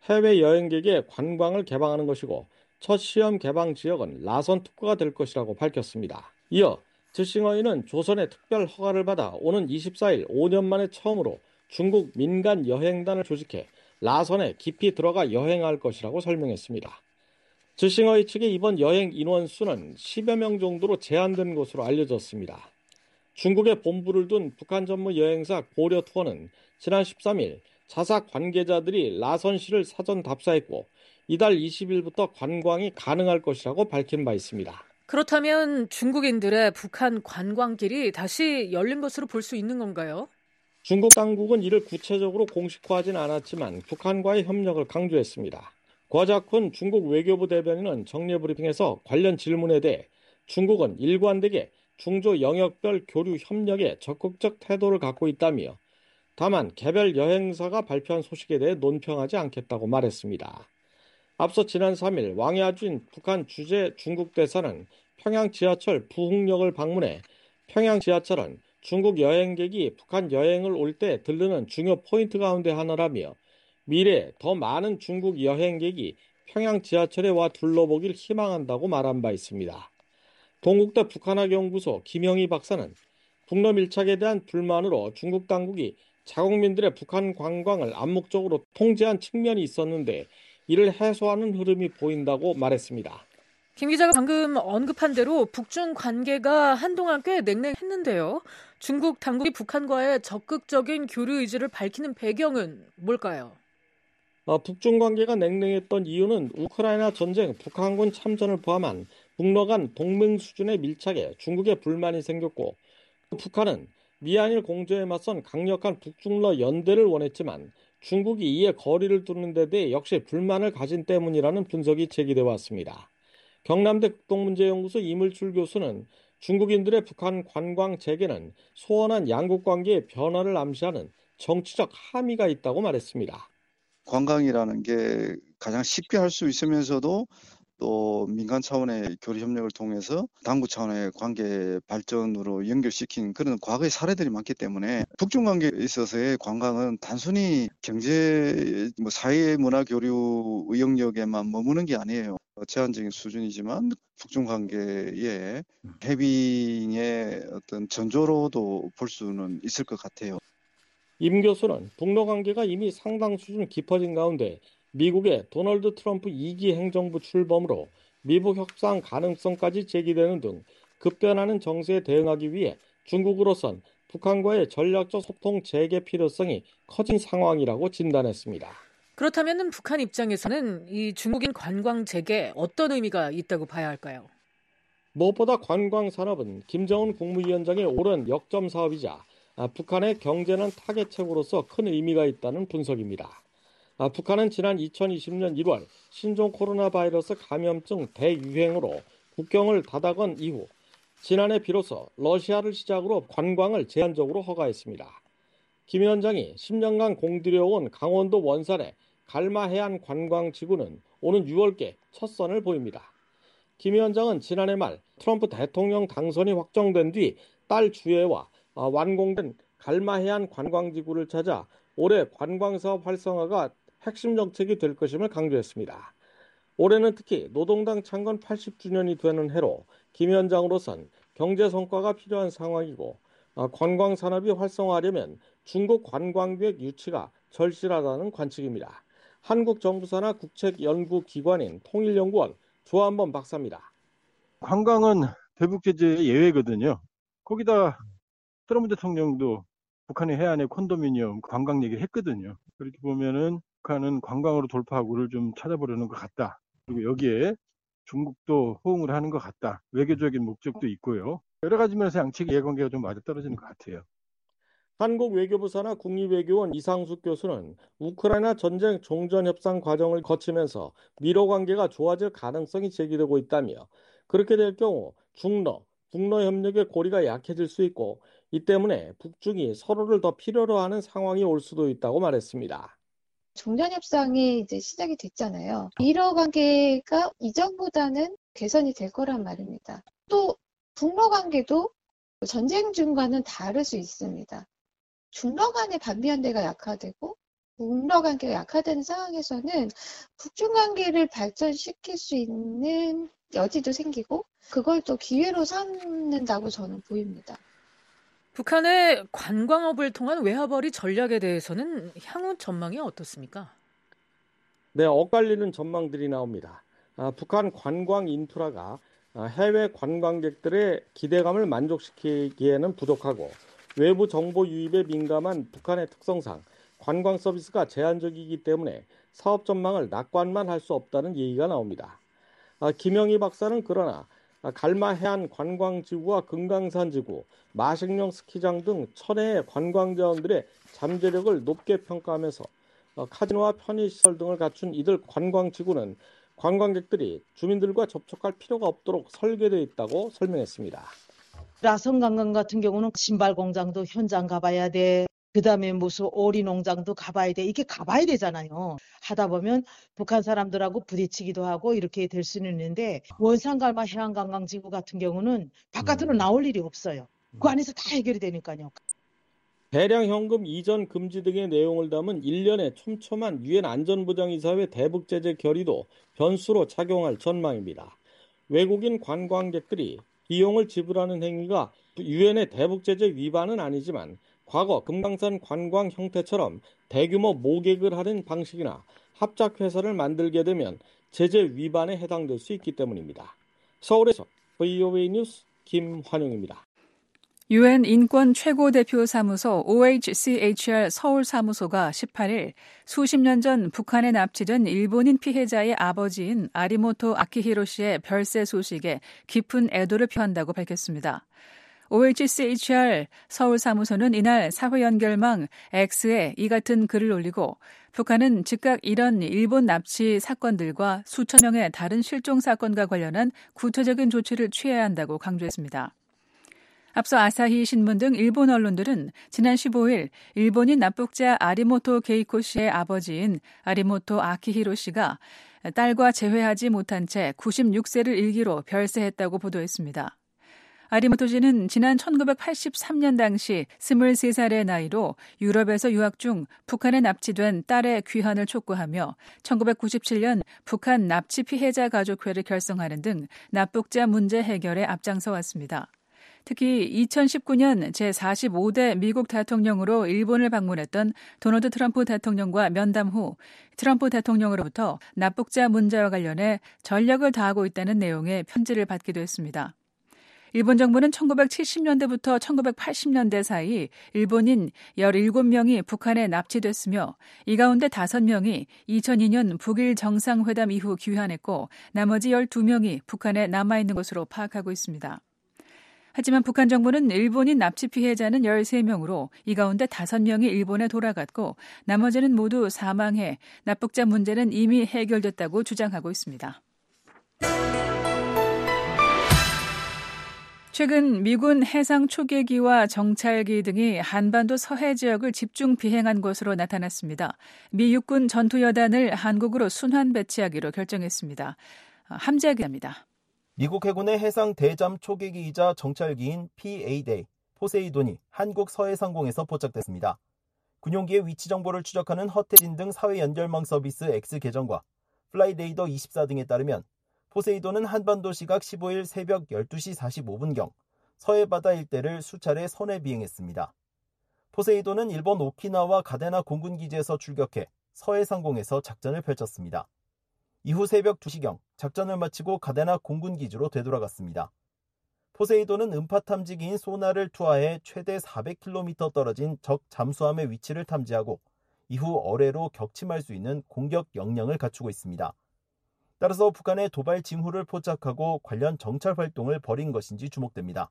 해외여행객의 관광을 개방하는 것이고 첫 시험 개방 지역은 라선 특구가 될 것이라고 밝혔습니다. 이어 즈싱허이는 조선의 특별 허가를 받아 오는 이십사일 오 년 만에 처음으로 중국 민간 여행단을 조직해 라선에 깊이 들어가 여행할 것이라고 설명했습니다. 즈싱허이 측의 이번 여행 인원 수는 십여 명 정도로 제한된 것으로 알려졌습니다. 중국에 본부를 둔 북한 전문 여행사 고려투어는 지난 십삼일 자사 관계자들이 라선시를 사전 답사했고 이달 이십일부터 관광이 가능할 것이라고 밝힌 바 있습니다. 그렇다면 중국인들의 북한 관광길이 다시 열린 것으로 볼 수 있는 건가요? 중국 당국은 이를 구체적으로 공식화하진 않았지만 북한과의 협력을 강조했습니다. 과자쿤 중국 외교부 대변인은 정례 브리핑에서 관련 질문에 대해 중국은 일관되게 중조 영역별 교류 협력에 적극적 태도를 갖고 있다며 다만 개별 여행사가 발표한 소식에 대해 논평하지 않겠다고 말했습니다. 앞서 지난 삼일 왕야준 북한 주재 중국 대사는 평양 지하철 부흥역을 방문해 평양 지하철은 중국 여행객이 북한 여행을 올 때 들르는 중요 포인트 가운데 하나라며 미래에 더 많은 중국 여행객이 평양 지하철에 와 둘러보길 희망한다고 말한 바 있습니다. 동국대 북한학연구소 김영희 박사는 북러 밀착에 대한 불만으로 중국 당국이 자국민들의 북한 관광을 암묵적으로 통제한 측면이 있었는데 이를 해소하는 흐름이 보인다고 말했습니다. 김 기자가 방금 언급한 대로 북중 관계가 한동안 꽤 냉랭했는데요. 중국 당국이 북한과의 적극적인 교류 의지를 밝히는 배경은 뭘까요? 어, 북중 관계가 냉랭했던 이유는 우크라이나 전쟁 북한군 참전을 포함한 북러 간 동맹 수준의 밀착에 중국에 불만이 생겼고 북한은 미한일 공조에 맞선 강력한 북중러 연대를 원했지만 중국이 이에 거리를 두는 데 대해 역시 불만을 가진 때문이라는 분석이 제기돼 왔습니다. 경남대 국동문제연구소 이물출 교수는 중국인들의 북한 관광 재개는 소원한 양국 관계의 변화를 암시하는 정치적 함의가 있다고 말했습니다. 관광이라는 게 가장 쉽게 할 수 있으면서도 또 민간 차원의 교류 협력을 통해서 당국 차원의 관계 발전으로 연결시킨 그런 과거의 사례들이 많기 때문에 북중 관계에 있어서의 관광은 단순히 경제, 뭐 사회 문화 교류 영역에만 머무는 게 아니에요. 제한적인 수준이지만 북중 관계의 해빙의 어떤 전조로도 볼 수는 있을 것 같아요. 임 교수는 북러 관계가 이미 상당 수준 깊어진 가운데 미국의 도널드 트럼프 이 기 행정부 출범으로 미북 협상 가능성까지 제기되는 등 급변하는 정세에 대응하기 위해 중국으로선 북한과의 전략적 소통 재개 필요성이 커진 상황이라고 진단했습니다. 그렇다면 북한 입장에서는 이 중국인 관광 재개에 어떤 의미가 있다고 봐야 할까요? 무엇보다 관광 산업은 김정은 국무위원장의 오랜 역점 사업이자 북한의 경제는 타겟책으로서 큰 의미가 있다는 분석입니다. 아, 북한은 지난 이천이십 년 일월 신종 코로나 바이러스 감염증 대유행으로 국경을 닫아건 이후 지난해 비로소 러시아를 시작으로 관광을 제한적으로 허가했습니다. 김 위원장이 십 년간 공들여온 강원도 원산의 갈마해안 관광지구는 오는 유월께 첫 선을 보입니다. 김 위원장은 지난해 말 트럼프 대통령 당선이 확정된 뒤 딸 주애와 완공된 갈마해안 관광지구를 찾아 올해 관광사업 활성화가 핵심 정책이 될 것임을 강조했습니다. 올해는 특히 노동당 창건 팔십 주년이 되는 해로 김 위원장으로선 경제 성과가 필요한 상황이고 관광 산업이 활성화하려면 중국 관광객 유치가 절실하다는 관측입니다. 한국정부사나 국책연구기관인 통일연구원 조한범 박사입니다. 관광은 대북 제재의 예외거든요. 거기다 트럼프 대통령도 북한의 해안에 콘도미니엄 관광 얘기를 했거든요. 그렇게 보면은 북한은 관광으로 돌파구를 좀 찾아보려는 것 같다. 그리고 여기에 중국도 호응을 하는 것 같다. 외교적인 목적도 있고요. 여러 가지 면에서 양측 이해관계가 좀 맞아떨어지는 것 같아요. 한국 외교부사나 국립외교원 이상숙 교수는 우크라이나 전쟁 종전 협상 과정을 거치면서 미러 관계가 좋아질 가능성이 제기되고 있다며 그렇게 될 경우 중러, 북러 협력의 고리가 약해질 수 있고 이 때문에 북중이 서로를 더 필요로 하는 상황이 올 수도 있다고 말했습니다. 종전협상이 이제 시작이 됐잖아요. 미러 관계가 이전보다는 개선이 될 거란 말입니다. 또 북러 관계도 전쟁 중과는 다를 수 있습니다. 중러 간의 반미연대가 약화되고 북러 관계가 약화되는 상황에서는 북중 관계를 발전시킬 수 있는 여지도 생기고 그걸 또 기회로 삼는다고 저는 보입니다. 북한의 관광업을 통한 외화벌이 전략에 대해서는 향후 전망이 어떻습니까? 네, 엇갈리는 전망들이 나옵니다. 아, 북한 관광 인프라가 해외 관광객들의 기대감을 만족시키기에는 부족하고 외부 정보 유입에 민감한 북한의 특성상 관광 서비스가 제한적이기 때문에 사업 전망을 낙관만 할 수 없다는 얘기가 나옵니다. 아, 김영희 박사는 그러나 갈마해안 관광지구와 금강산지구, 마식령 스키장 등 천혜의 관광자원들의 잠재력을 높게 평가하면서 카지노와 편의시설 등을 갖춘 이들 관광지구는 관광객들이 주민들과 접촉할 필요가 없도록 설계되어 있다고 설명했습니다. 라선 관광 같은 경우는 신발 공장도 현장 가봐야 돼. 그 다음에 무슨 오리 농장도 가봐야 돼. 이게 가봐야 되잖아요. 하다 보면 북한 사람들하고 부딪히기도 하고 이렇게 될 수는 있는데 원산갈마 해안관광지구 같은 경우는 바깥으로 음. 나올 일이 없어요. 그 안에서 다 해결이 되니까요. 대량 현금 이전 금지 등의 내용을 담은 일련의 촘촘한 유엔 안전보장이사회 대북 제재 결의도 변수로 작용할 전망입니다. 외국인 관광객들이 비용을 지불하는 행위가 유엔의 대북 제재 위반은 아니지만 과거 금강산 관광 형태처럼 대규모 모객을 하는 방식이나 합작회사를 만들게 되면 제재 위반에 해당될 수 있기 때문입니다. 서울에서 브이오에이 뉴스 김환용입니다. 유엔 인권 최고대표 사무소 오에이치씨에이치알 서울 사무소가 십팔 일 수십 년 전 북한에 납치된 일본인 피해자의 아버지인 아리모토 아키히로 씨의 별세 소식에 깊은 애도를 표한다고 밝혔습니다. 오에이치씨에이치알 서울 사무소는 이날 사회 연결망 X에 이 같은 글을 올리고 북한은 즉각 이런 일본 납치 사건들과 수천 명의 다른 실종 사건과 관련한 구체적인 조치를 취해야 한다고 강조했습니다. 앞서 아사히 신문 등 일본 언론들은 지난 십오일 일본인 납북자 아리모토 게이코 씨의 아버지인 아리모토 아키히로 씨가 딸과 재회하지 못한 채 구십육 세를 일기로 별세했다고 보도했습니다. 아리모토 씨는 지난 천구백팔십삼 년 당시 스물세 살의 나이로 유럽에서 유학 중 북한에 납치된 딸의 귀환을 촉구하며 천구백구십칠 년 북한 납치 피해자 가족회를 결성하는 등 납북자 문제 해결에 앞장서 왔습니다. 특히 이천십구 년 제사십오 대 미국 대통령으로 일본을 방문했던 도널드 트럼프 대통령과 면담 후 트럼프 대통령으로부터 납북자 문제와 관련해 전력을 다하고 있다는 내용의 편지를 받기도 했습니다. 일본 정부는 천구백칠십 년대부터 천구백팔십 년대 사이 일본인 열일곱 명이 북한에 납치됐으며 이 가운데 다섯 명이 이천이 년 북일 정상회담 이후 귀환했고 나머지 열두 명이 북한에 남아있는 것으로 파악하고 있습니다. 하지만 북한 정부는 일본인 납치 피해자는 열세 명으로 이 가운데 다섯 명이 일본에 돌아갔고 나머지는 모두 사망해 납북자 문제는 이미 해결됐다고 주장하고 있습니다. 최근 미군 해상 초계기와 정찰기 등이 한반도 서해 지역을 집중 비행한 것으로 나타났습니다. 미 육군 전투여단을 한국으로 순환 배치하기로 결정했습니다. 함재 기자입니다. 미국 해군의 해상 대잠 초계기이자 정찰기인 피에이데이 포세이돈이 한국 서해상공에서 포착됐습니다. 군용기의 위치 정보를 추적하는 허태진 등 사회 연결망 서비스 X 계정과 플라이레이더 이십사 등에 따르면 포세이돈은 한반도 시각 십오일 새벽 열두 시 사십오 분경 서해바다 일대를 수차례 선해 비행했습니다. 포세이돈은 일본 오키나와 가데나 공군기지에서 출격해 서해상공에서 작전을 펼쳤습니다. 이후 새벽 두 시경 작전을 마치고 가데나 공군기지로 되돌아갔습니다. 포세이돈은 음파 탐지기인 소나를 투하해 최대 사백 킬로미터 떨어진 적 잠수함의 위치를 탐지하고 이후 어뢰로 격침할 수 있는 공격 역량을 갖추고 있습니다. 따라서 북한의 도발 징후를 포착하고 관련 정찰 활동을 벌인 것인지 주목됩니다.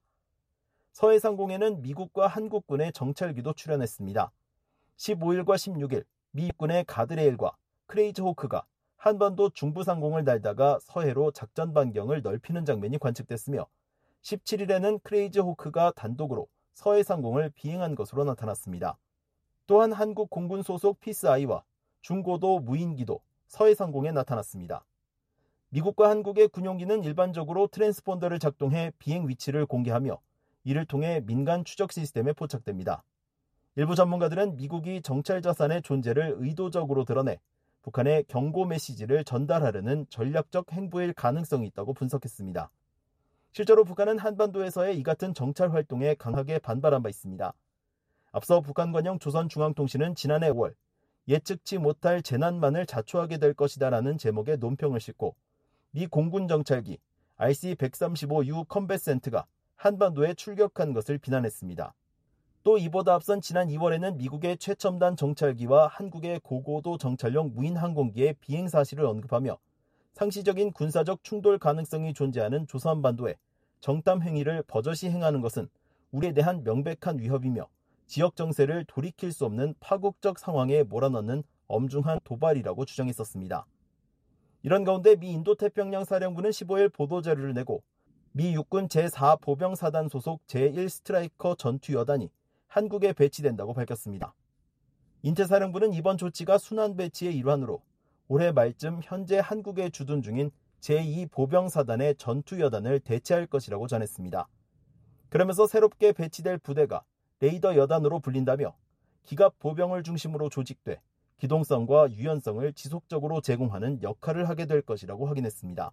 서해상공에는 미국과 한국군의 정찰기도 출현했습니다. 십오일과 십육일 미 육군의 가드레일과 크레이즈 호크가 한반도 중부상공을 날다가 서해로 작전 반경을 넓히는 장면이 관측됐으며 십칠일에는 크레이즈 호크가 단독으로 서해상공을 비행한 것으로 나타났습니다. 또한 한국 공군 소속 피스아이와 중고도 무인기도 서해상공에 나타났습니다. 미국과 한국의 군용기는 일반적으로 트랜스폰더를 작동해 비행 위치를 공개하며 이를 통해 민간 추적 시스템에 포착됩니다. 일부 전문가들은 미국이 정찰 자산의 존재를 의도적으로 드러내 북한에 경고 메시지를 전달하려는 전략적 행보일 가능성이 있다고 분석했습니다. 실제로 북한은 한반도에서의 이 같은 정찰 활동에 강하게 반발한 바 있습니다. 앞서 북한 관영 조선중앙통신은 지난해 오월 예측치 못할 재난만을 자초하게 될 것이다라는 제목의 논평을 싣고 미 공군 정찰기 알씨 백삼십오 유 컴뱃센트가 한반도에 출격한 것을 비난했습니다. 또 이보다 앞선 지난 이월에는 미국의 최첨단 정찰기와 한국의 고고도 정찰용 무인 항공기의 비행 사실을 언급하며 상시적인 군사적 충돌 가능성이 존재하는 조선반도에 정탐 행위를 버젓이 행하는 것은 우리에 대한 명백한 위협이며 지역 정세를 돌이킬 수 없는 파국적 상황에 몰아넣는 엄중한 도발이라고 주장했었습니다. 이런 가운데 미 인도태평양 사령부는 십오일 보도자료를 내고 미 육군 제사 보병사단 소속 제일 스트라이커 전투여단이 한국에 배치된다고 밝혔습니다. 인태사령부는 이번 조치가 순환 배치의 일환으로 올해 말쯤 현재 한국에 주둔 중인 제이 보병사단의 전투여단을 대체할 것이라고 전했습니다. 그러면서 새롭게 배치될 부대가 레이더 여단으로 불린다며 기갑 보병을 중심으로 조직돼 기동성과 유연성을 지속적으로 제공하는 역할을 하게 될 것이라고 확인했습니다.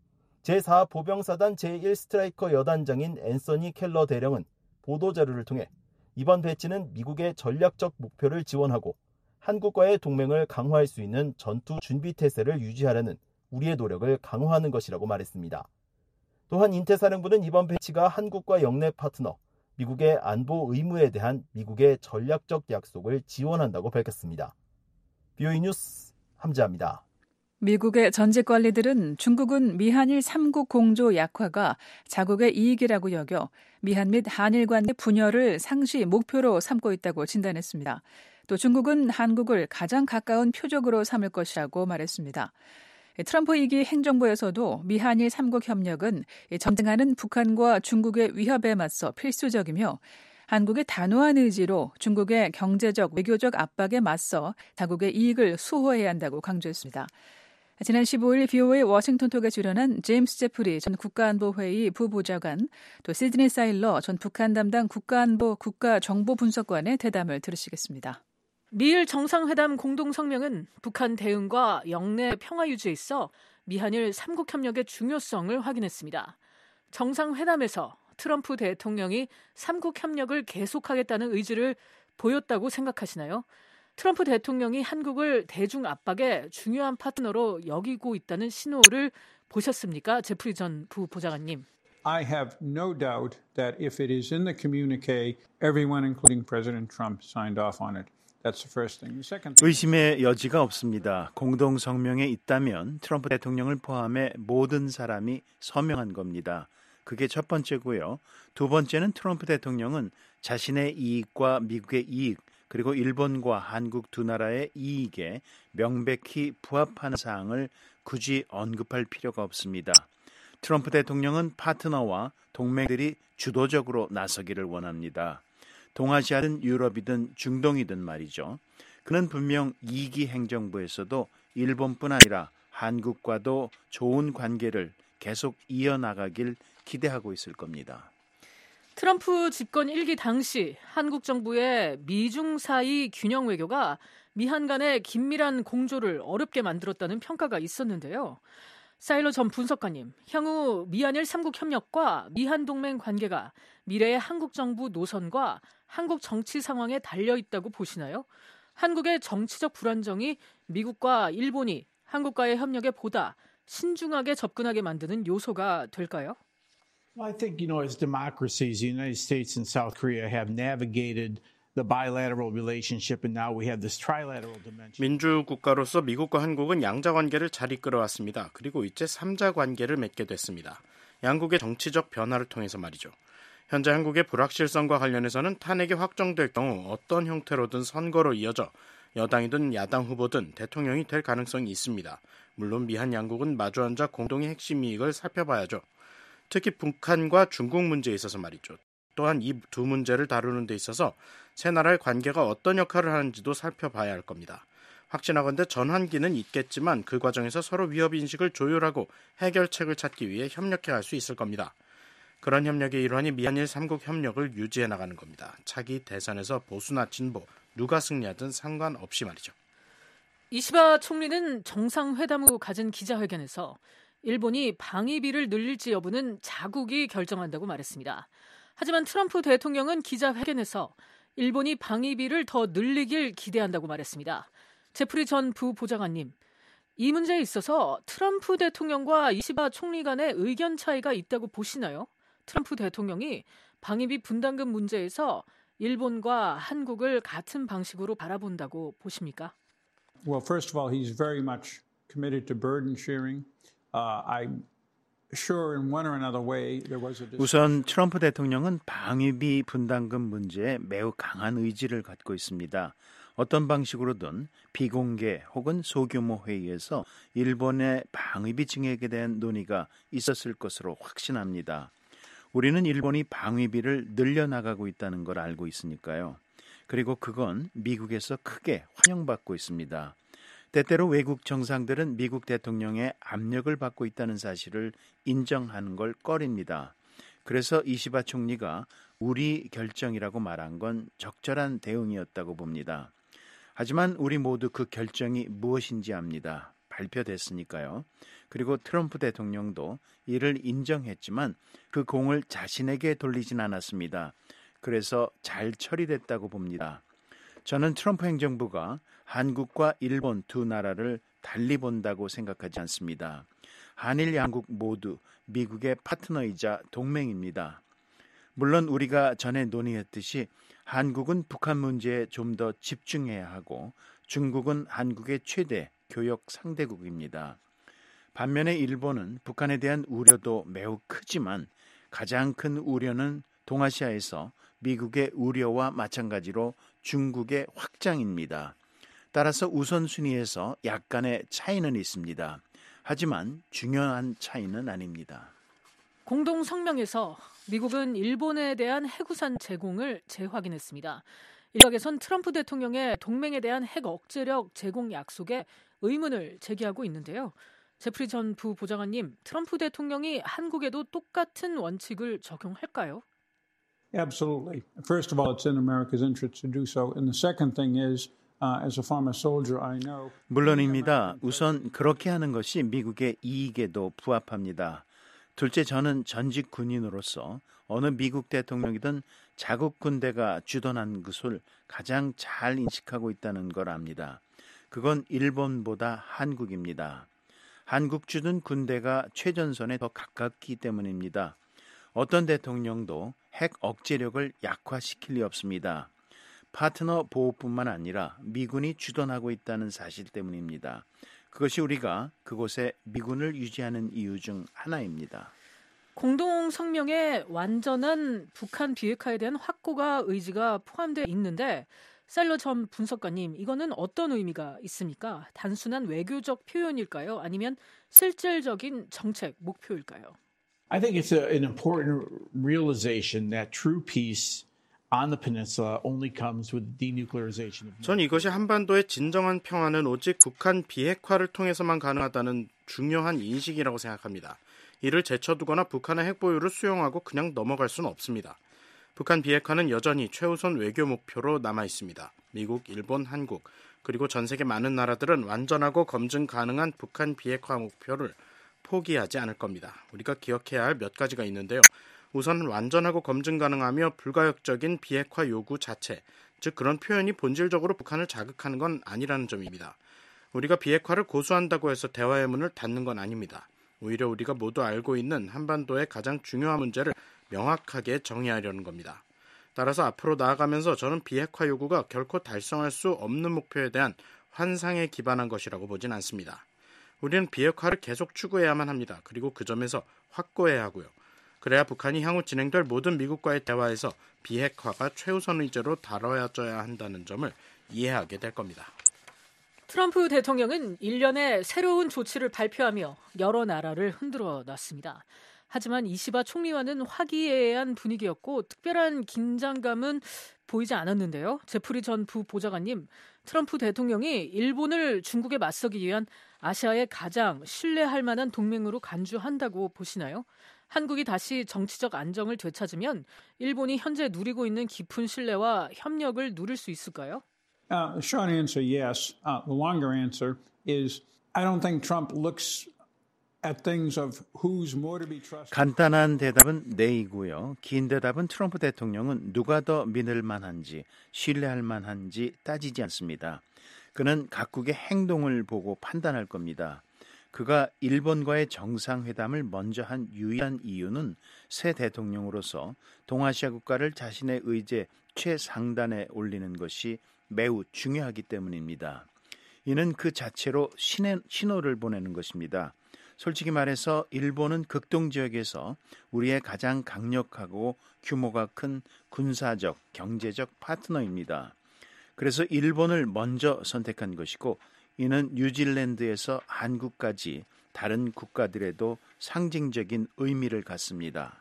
제사 보병사단 제일 스트라이커 여단장인 앤서니 켈러 대령은 보도자료를 통해 이번 배치는 미국의 전략적 목표를 지원하고 한국과의 동맹을 강화할 수 있는 전투 준비 태세를 유지하려는 우리의 노력을 강화하는 것이라고 말했습니다. 또한 인태사령부는 이번 배치가 한국과 영내 파트너, 미국의 안보 의무에 대한 미국의 전략적 약속을 지원한다고 밝혔습니다. 비오이 뉴스 함재합니다. 미국의 전직 관리들은 중국은 미한일 삼국 공조 약화가 자국의 이익이라고 여겨 미한 및 한일 관계 분열을 상시 목표로 삼고 있다고 진단했습니다. 또 중국은 한국을 가장 가까운 표적으로 삼을 것이라고 말했습니다. 트럼프 이 기 행정부에서도 미한일 삼국 협력은 전쟁하는 북한과 중국의 위협에 맞서 필수적이며 한국의 단호한 의지로 중국의 경제적, 외교적 압박에 맞서 자국의 이익을 수호해야 한다고 강조했습니다. 지난 십오일 브이오에이 워싱턴톡에 출연한 제임스 제프리 전 국가안보회의 부보좌관, 또 시드니 사일러 전 북한 담당 국가안보 국가정보분석관의 대담을 들으시겠습니다. 미일 정상회담 공동성명은 북한 대응과 영내 평화 유지에 있어 미한일 삼국 협력의 중요성을 확인했습니다. 정상회담에서 트럼프 대통령이 삼국 협력을 계속하겠다는 의지를 보였다고 생각하시나요? 트럼프 대통령이 한국을 대중 압박의 중요한 파트너로 여기고 있다는 신호를 보셨습니까? 제프리 전 부보좌관님. I have no doubt that if it is in the communique, everyone, including President Trump, signed off on it. That's the first thing. The second thing. 의심의 여지가 없습니다. 공동 성명에 있다면 트럼프 대통령을 포함해 모든 사람이 서명한 겁니다. 그게 첫 번째고요. 두 번째는 트럼프 대통령은 자신의 이익과 미국의 이익, 그리고 일본과 한국 두 나라의 이익에 명백히 부합하는 사항을 굳이 언급할 필요가 없습니다. 트럼프 대통령은 파트너와 동맹들이 주도적으로 나서기를 원합니다. 동아시아든 유럽이든 중동이든 말이죠. 그는 분명 이 기 행정부에서도 일본뿐 아니라 한국과도 좋은 관계를 계속 이어나가길 기대하고 있을 겁니다. 트럼프 집권 일 기 당시 한국 정부의 미중 사이 균형 외교가 미한 간의 긴밀한 공조를 어렵게 만들었다는 평가가 있었는데요. 사일러 전 분석가님, 향후 미한일 삼국 협력과 미한 동맹 관계가 미래의 한국 정부 노선과 한국 정치 상황에 달려있다고 보시나요? 한국의 정치적 불안정이 미국과 일본이 한국과의 협력에 보다 신중하게 접근하게 만드는 요소가 될까요? Well, I think, you know, as democracies, the United States and South Korea have navigated the bilateral relationship, and now we have this trilateral dimension. 민주 국가로서 미국과 한국은 양자 관계를 잘 이끌어왔습니다. 그리고 이제 삼자 관계를 맺게 됐습니다. 양국의 정치적 변화를 통해서 말이죠. 현재 한국의 불확실성과 관련해서는 탄핵이 확정될 경우 어떤 형태로든 선거로 이어져 여당이든 야당 후보든 대통령이 될 가능성이 있습니다. 물론 미한 양국은 마주 앉아 공동의 핵심 이익을 살펴봐야죠. 특히 북한과 중국 문제에 있어서 말이죠. 또한 이 두 문제를 다루는 데 있어서 세 나라의 관계가 어떤 역할을 하는지도 살펴봐야 할 겁니다. 확신하건대 전환기는 있겠지만 그 과정에서 서로 위협인식을 조율하고 해결책을 찾기 위해 협력해 갈 수 있을 겁니다. 그런 협력의 일환이 미한일 삼국 협력을 유지해 나가는 겁니다. 차기 대선에서 보수나 진보 누가 승리하든 상관없이 말이죠. 이시바 총리는 정상회담 후 가진 기자회견에서 일본이 방위비를 늘릴지 여부는 자국이 결정한다고 말했습니다. 하지만 트럼프 대통령은 기자회견에서 일본이 방위비를 더 늘리길 기대한다고 말했습니다. 제프리 전 부보좌관님, 이 문제에 있어서 트럼프 대통령과 이시바 총리 간의 의견 차이가 있다고 보시나요? 트럼프 대통령이 방위비 분담금 문제에서 일본과 한국을 같은 방식으로 바라본다고 보십니까? Well, first of all, he's very much committed to burden sharing. Uh, I'm sure in one or another way there was a 우선 트럼프 대통령은 방위비 분담금 문제에 매우 강한 의지를 갖고 있습니다. 어떤 방식으로든 비공개 혹은 소규모 회의에서 일본의 방위비 증액에 대한 논의가 있었을 것으로 확신합니다. 우리는 일본이 방위비를 늘려나가고 있다는 걸 알고 있으니까요. 그리고 그건 미국에서 크게 환영받고 있습니다. 때때로 외국 정상들은 미국 대통령의 압력을 받고 있다는 사실을 인정하는 걸 꺼립니다. 그래서 이시바 총리가 우리 결정이라고 말한 건 적절한 대응이었다고 봅니다. 하지만 우리 모두 그 결정이 무엇인지 압니다. 발표됐으니까요. 그리고 트럼프 대통령도 이를 인정했지만 그 공을 자신에게 돌리진 않았습니다. 그래서 잘 처리됐다고 봅니다. 저는 트럼프 행정부가 한국과 일본 두 나라를 달리 본다고 생각하지 않습니다. 한일 양국 모두 미국의 파트너이자 동맹입니다. 물론 우리가 전에 논의했듯이 한국은 북한 문제에 좀 더 집중해야 하고 중국은 한국의 최대 교역 상대국입니다. 반면에 일본은 북한에 대한 우려도 매우 크지만 가장 큰 우려는 동아시아에서 미국의 우려와 마찬가지로 중국의 확장입니다. 따라서 우선순위에서 약간의 차이는 있습니다. 하지만 중요한 차이는 아닙니다. 공동 성명에서 미국은 일본에 대한 해구산 제공을 재확인했습니다. 일각에선 트럼프 대통령의 동맹에 대한 핵 억제력 제공 약속에 의문을 제기하고 있는데요. 제프리 전 부보좌관님, 트럼프 대통령이 한국에도 똑같은 원칙을 적용할까요? Absolutely. First of all, it's in America's interest to do so. And the second thing is, uh, as a former soldier, I know. 물론입니다. 우선 그렇게 하는 것이 미국의 이익에도 부합합니다. 둘째, 저는 전직 군인으로서 어느 미국 대통령이든 자국 군대가 주둔한 것을 가장 잘 인식하고 있다는 걸 압니다. 그건 일본보다 한국입니다. 한국 주둔 군대가 최전선에 더 가깝기 때문입니다. 어떤 대통령도 핵 억제력을 약화시킬 리 없습니다. 파트너 보호뿐만 아니라 미군이 주둔하고 있다는 사실 때문입니다. 그것이 우리가 그곳에 미군을 유지하는 이유 중 하나입니다. 공동 성명에 완전한 북한 비핵화에 대한 확고가 의지가 포함되어 있는데 셀러 전 분석가님, 이거는 어떤 의미가 있습니까? 단순한 외교적 표현일까요? 아니면 실질적인 정책 목표일까요? I think it's a, an important realization that true peace on the peninsula only comes with denuclearization. 전 이것이 한반도의 진정한 평화는 오직 북한 비핵화를 통해서만 가능하다는 중요한 인식이라고 생각합니다. 이를 제쳐두거나 북한의 핵보유를 수용하고 그냥 넘어갈 수는 없습니다. 북한 비핵화는 여전히 최우선 외교 목표로 남아 있습니다. 미국, 일본, 한국, 그리고 전 세계 많은 나라들은 완전하고 검증 가능한 북한 비핵화 목표를 포기하지 않을 겁니다. 우리가 기억해야 할 몇 가지가 있는데요. 우선 완전하고 검증 가능하며 불가역적인 비핵화 요구 자체, 즉 그런 표현이 본질적으로 북한을 자극하는 건 아니라는 점입니다. 우리가 비핵화를 고수한다고 해서 대화의 문을 닫는 건 아닙니다. 오히려 우리가 모두 알고 있는 한반도의 가장 중요한 문제를 명확하게 정의하려는 겁니다. 따라서 앞으로 나아가면서 저는 비핵화 요구가 결코 달성할 수 없는 목표에 대한 환상에 기반한 것이라고 보진 않습니다. 우리는 비핵화를 계속 추구해야만 합니다. 그리고 그 점에서 확고해야 하고요. 그래야 북한이 향후 진행될 모든 미국과의 대화에서 비핵화가 최우선 의제로 다뤄져야 한다는 점을 이해하게 될 겁니다. 트럼프 대통령은 일련의 새로운 조치를 발표하며 여러 나라를 흔들어 놨습니다. 하지만 이시바 총리와는 화기애애한 분위기였고 특별한 긴장감은 보이지 않았는데요. 제프리 전 부보좌관님, 트럼프 대통령이 일본을 중국에 맞서기 위한 아시아의 가장 신뢰할 만한 동맹으로 간주한다고 보시나요? 한국이 다시 정치적 안정을 되찾으면 일본이 현재 누리고 있는 깊은 신뢰와 협력을 누릴 수 있을까요? Uh, the short answer, yes. Uh, the longer answer is I don't think Trump looks at things of who's more to be trusted. 간단한 대답은 네이고요. 긴 대답은 트럼프 대통령은 누가 더 믿을 만한지, 신뢰할 만한지 따지지 않습니다. 그는 각국의 행동을 보고 판단할 겁니다. 그가 일본과의 정상회담을 먼저 한 유일한 이유는 새 대통령으로서 동아시아 국가를 자신의 의제 최상단에 올리는 것이 매우 중요하기 때문입니다. 이는 그 자체로 신호를 보내는 것입니다. 솔직히 말해서 일본은 극동지역에서 우리의 가장 강력하고 규모가 큰 군사적, 경제적 파트너입니다. 그래서 일본을 먼저 선택한 것이고 이는 뉴질랜드에서 한국까지 다른 국가들에도 상징적인 의미를 갖습니다.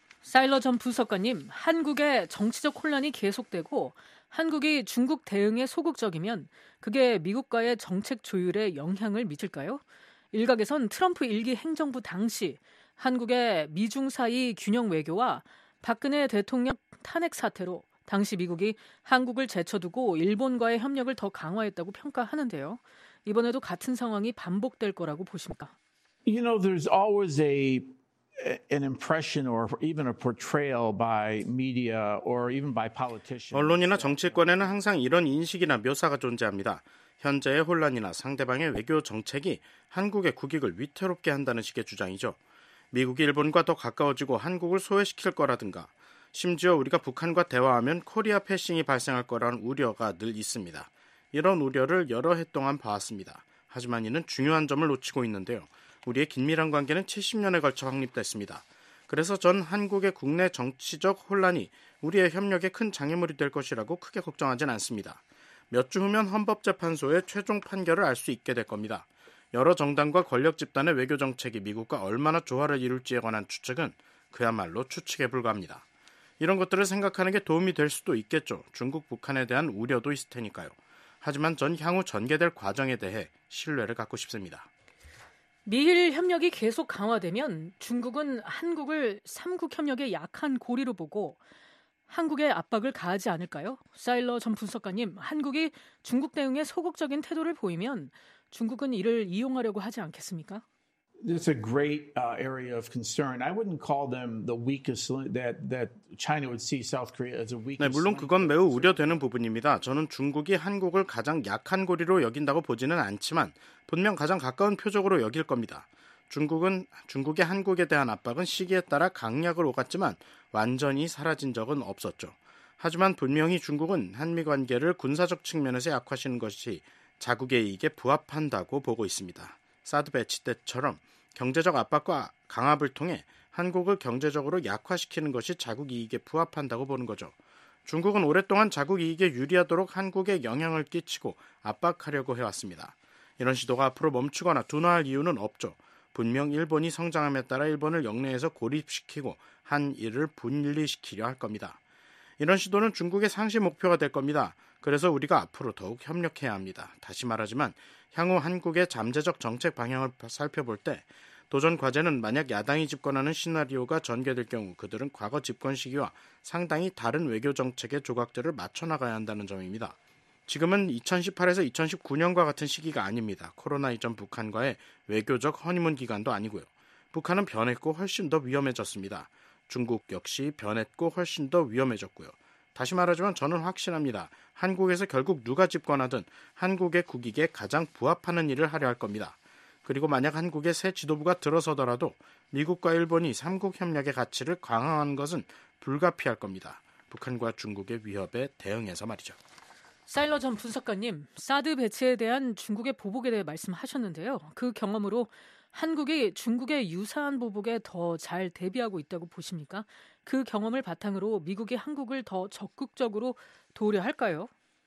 사일러 전 분석가님, 한국의 정치적 혼란이 계속되고 한국이 중국 대응에 소극적이면 그게 미국과의 정책 조율에 영향을 미칠까요? 일각에선 트럼프 일기 행정부 당시 한국의 미중 사이 균형 외교와 박근혜 대통령 탄핵 사태로 당시 미국이 한국을 제쳐두고 일본과의 협력을 더 강화했다고 평가하는데요. 이번에도 같은 상황이 반복될 거라고 보십니까? You know, there's always a an impression or even a portrayal by media or even by politicians. 언론이나 정치권에는 항상 이런 인식이나 묘사가 존재합니다. 현재의 혼란이나 상대방의 외교 정책이 한국의 국익을 위태롭게 한다는 식의 주장이죠. 미국이 일본과 더 가까워지고 한국을 소외시킬 거라든가 심지어 우리가 북한과 대화하면 코리아 패싱이 발생할 거라는 우려가 늘 있습니다. 이런 우려를 여러 해 동안 봐왔습니다. 하지만 이는 중요한 점을 놓치고 있는데요. 우리의 긴밀한 관계는 칠십 년에 걸쳐 확립됐습니다. 그래서 전 한국의 국내 정치적 혼란이 우리의 협력에 큰 장애물이 될 것이라고 크게 걱정하진 않습니다. 몇 주 후면 헌법재판소의 최종 판결을 알 수 있게 될 겁니다. 여러 정당과 권력 집단의 외교 정책이 미국과 얼마나 조화를 이룰지에 관한 추측은 그야말로 추측에 불과합니다. 이런 것들을 생각하는 게 도움이 될 수도 있겠죠. 중국, 북한에 대한 우려도 있을 테니까요. 하지만 전 향후 전개될 과정에 대해 신뢰를 갖고 싶습니다. 미일 협력이 계속 강화되면 중국은 한국을 삼국 협력의 약한 고리로 보고 한국에 압박을 가하지 않을까요? 사일러 전 분석가님, 한국이 중국 대응에 소극적인 태도를 보이면 중국은 이를 이용하려고 하지 않겠습니까? It's a great uh, area of concern. I wouldn't call them the weakest link, that that China would see South Korea as a weakest. 네, 물론 그건 매우 우려되는 부분입니다. 저는 중국이 한국을 가장 약한 고리로 여긴다고 보지는 않지만 분명 가장 가까운 표적으로 여길 겁니다. 중국은 중국의 한국에 대한 압박은 시기에 따라 강약을 오갔지만 완전히 사라진 적은 없었죠. 하지만 분명히 중국은 한미 관계를 군사적 측면에서 약화시키는 것이 자국의 이익에 부합한다고 보고 있습니다. 사드 배치 때처럼 경제적 압박과 강압을 통해 한국을 경제적으로 약화시키는 것이 자국 이익에 부합한다고 보는 거죠. 중국은 오랫동안 자국 이익에 유리하도록 한국에 영향을 끼치고 압박하려고 해왔습니다. 이런 시도가 앞으로 멈추거나 둔화할 이유는 없죠. 분명 일본이 성장함에 따라 일본을 영내에서 고립시키고 한일을 분리시키려 할 겁니다. 이런 시도는 중국의 상시 목표가 될 겁니다. 그래서 우리가 앞으로 더욱 협력해야 합니다. 다시 말하지만 향후 한국의 잠재적 정책 방향을 살펴볼 때 도전 과제는 만약 야당이 집권하는 시나리오가 전개될 경우 그들은 과거 집권 시기와 상당히 다른 외교 정책의 조각들을 맞춰나가야 한다는 점입니다. 지금은 이천십팔에서 이천십구 년과 같은 시기가 아닙니다. 코로나 이전 북한과의 외교적 허니문 기간도 아니고요. 북한은 변했고 훨씬 더 위험해졌습니다. 중국 역시 변했고 훨씬 더 위험해졌고요. 다시 말하지만 저는 확신합니다. 한국에서 결국 누가 집권하든 한국의 국익에 가장 부합하는 일을 하려 할 겁니다. 그리고 만약 한국의 새 지도부가 들어서더라도 미국과 일본이 삼국 협력의 가치를 강화하는 것은 불가피할 겁니다. 북한과 중국의 위협에 대응해서 말이죠. 사일러 전 분석가님, 사드 배치에 대한 중국의 보복에 대해 말씀하셨는데요. 그 경험으로 한국이 중국의 유사한 보복에 더 잘 대비하고 있다고 보십니까? 그 경험을 바탕으로 미국이 한국을 더 적극적으로 도우려 할까요?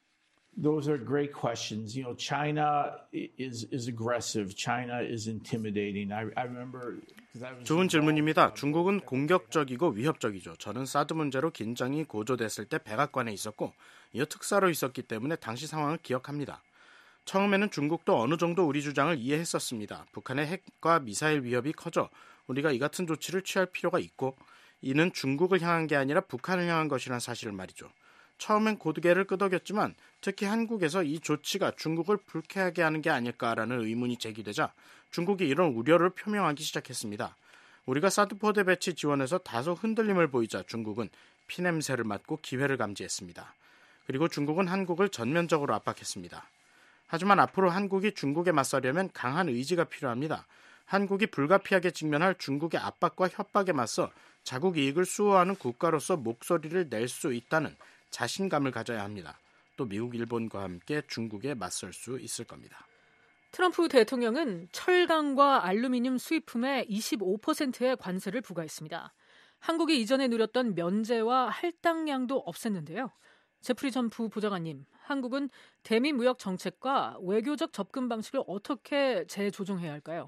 Those are great questions. You know, China is is aggressive. China is intimidating. I, I remember. 좋은 질문입니다. 중국은 공격적이고 위협적이죠. 저는 사드 문제로 긴장이 고조됐을 때 백악관에 있었고 이어 특사로 있었기 때문에 당시 상황을 기억합니다. 처음에는 중국도 어느 정도 우리 주장을 이해했었습니다. 북한의 핵과 미사일 위협이 커져 우리가 이 같은 조치를 취할 필요가 있고 이는 중국을 향한 게 아니라 북한을 향한 것이라는 사실을 말이죠. 처음엔 고개를 끄덕였지만 특히 한국에서 이 조치가 중국을 불쾌하게 하는 게 아닐까라는 의문이 제기되자 중국이 이런 우려를 표명하기 시작했습니다. 우리가 사드포대 배치 지원에서 다소 흔들림을 보이자 중국은 피냄새를 맡고 기회를 감지했습니다. 그리고 중국은 한국을 전면적으로 압박했습니다. 하지만 앞으로 한국이 중국에 맞서려면 강한 의지가 필요합니다. 한국이 불가피하게 직면할 중국의 압박과 협박에 맞서 자국 이익을 수호하는 국가로서 목소리를 낼 수 있다는 자신감을 가져야 합니다. 또 미국, 일본과 함께 중국에 맞설 수 있을 겁니다. 트럼프 대통령은 철강과 알루미늄 수입품에 이십오 퍼센트의 관세를 부과했습니다. 한국이 이전에 누렸던 면제와 할당량도 없앴는데요. 제프리 전 부보좌관님, 한국은 대미 무역 정책과 외교적 접근 방식을 어떻게 재조정해야 할까요?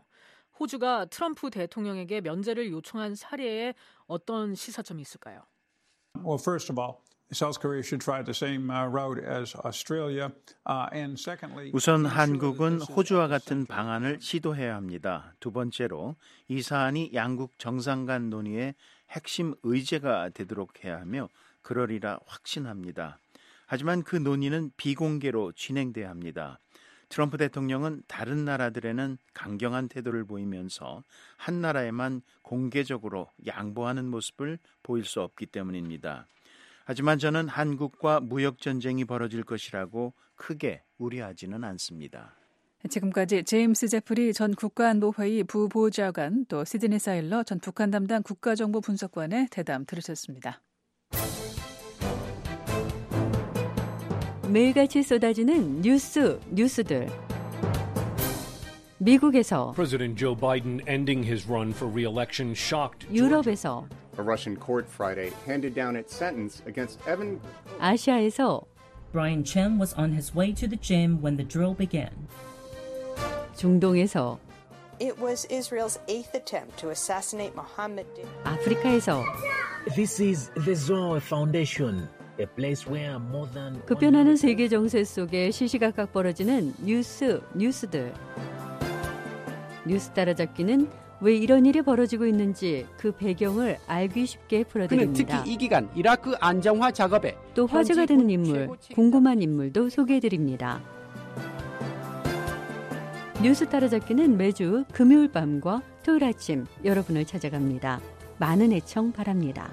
호주가 트럼프 대통령에게 면제를 요청한 사례에 어떤 시사점이 있을까요? Well, first of all, South Korea should try the same route as Australia. Uh, and secondly, 우선 한국은 호주와 같은 방안을 시도해야 합니다. 두 번째로 이 사안이 양국 정상 간 논의의 핵심 의제가 되도록 해야 하며 그러리라 확신합니다. 하지만 그 논의는 비공개로 진행돼야 합니다. 트럼프 대통령은 다른 나라들에는 강경한 태도를 보이면서 한 나라에만 공개적으로 양보하는 모습을 보일 수 없기 때문입니다. 하지만 저는 한국과 무역 전쟁이 벌어질 것이라고 크게 우려하지는 않습니다. 지금까지 제임스 제프리 전 국가안보회의 부보좌관 또 시드니 사일러 전 북한 담당 국가정보분석관의 대담 들으셨습니다. 매일같이 쏟아지는 뉴스, 뉴스들. 미국에서 President Joe Biden ending his run for re-election shocked 유럽에서 A Russian court Friday handed down its sentence against Evan. 아시아에서 Brian Chen was on his way to the gym when the drill began. 중동에서 It was Israel's eighth attempt to assassinate Mohammed. 아프리카에서 This is the Zoe Foundation, a place where more than 급변하는 세계 정세 속에 시시각각 벌어지는 뉴스, 뉴스들. 뉴스 따라잡기는 왜 이런 일이 벌어지고 있는지 그 배경을 알기 쉽게 풀어드립니다. 그는 특히 이 기간 이라크 안정화 작업에 또 화제가 되는 인물, 궁금한 인물도 소개해드립니다. 뉴스 따라잡기는 매주 금요일 밤과 토요일 아침 여러분을 찾아갑니다. 많은 애청 바랍니다.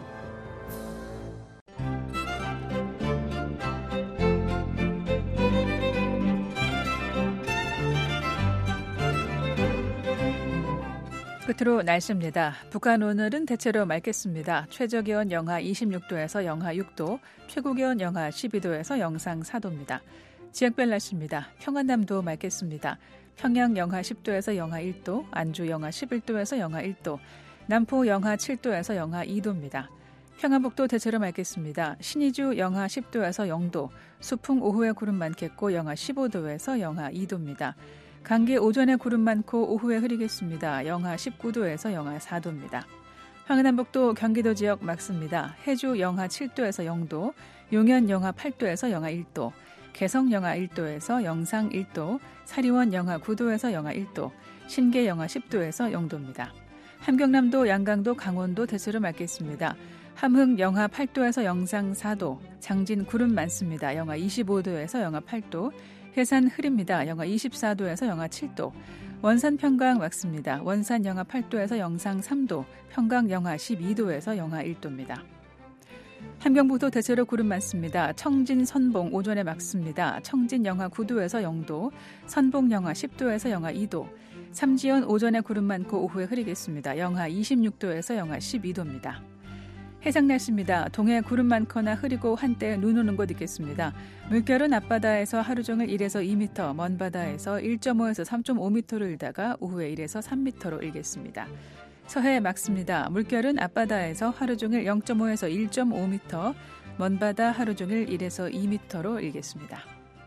끝으로 날씨입니다. 북한 오늘은 대체로 맑겠습니다. 최저기온 영하 이십육 도에서 영하 육 도, 최고기온 영하 십이 도에서 영상 사 도입니다. 지역별 날씨입니다. 평안남도 맑겠습니다. 평양 영하 십 도에서 영하 일 도, 안주 영하 십일 도에서 영하 일 도, 남포 영하 칠 도에서 영하 이 도입니다. 평안북도 대체로 맑겠습니다. 신의주 영하 십 도에서 영 도, 수풍 오후에 구름 많겠고 영하 십오 도에서 영하 이 도입니다. 강계 오전에 구름 많고 오후에 흐리겠습니다. 영하 십구 도에서 영하 사 도입니다. 황해남북도 경기도 지역 맑습니다. 해주 영하 칠 도에서 영 도, 용현 영하 팔 도에서 영하 일 도, 개성 영하 일 도에서 영상 일 도, 사리원 영하 구 도에서 영하 일 도, 신계 영하 십 도에서 영 도입니다. 함경남도, 양강도, 강원도 대체로 맑겠습니다. 함흥 영하 팔 도에서 영상 사 도, 장진 구름 많습니다. 영하 이십오 도에서 영하 팔 도, 해산 흐립니다. 영하 이십사 도에서 영하 칠 도, 원산 평강 맑습니다. 원산 영하 팔 도에서 영상 삼 도, 평강 영하 십이 도에서 영하 일 도입니다. 함경북도 대체로 구름 많습니다. 청진, 선봉 오전에 맑습니다. 청진 영하 구 도에서 영 도, 선봉 영하 십 도에서 영하 이 도, 삼지연 오전에 구름 많고 오후에 흐리겠습니다. 영하 이십육 도에서 영하 십이 도입니다. 해상 날씨입니다. 동해 구름 많거나 흐리고 한때 눈 오는 곳 있겠습니다. 물결은 앞바다에서 하루 종일 일에서 이 미터, 먼 바다에서 일 점 오에서 삼 점 오 미터로 일다가 오후에 일에서 삼 미터로 일겠습니다. 서해 맑습니다. 물결은 앞바다에서 하루 종일 영 점 오에서 일 점 오 미터, 먼 바다 하루 종일 일에서 이 미터로 일겠습니다.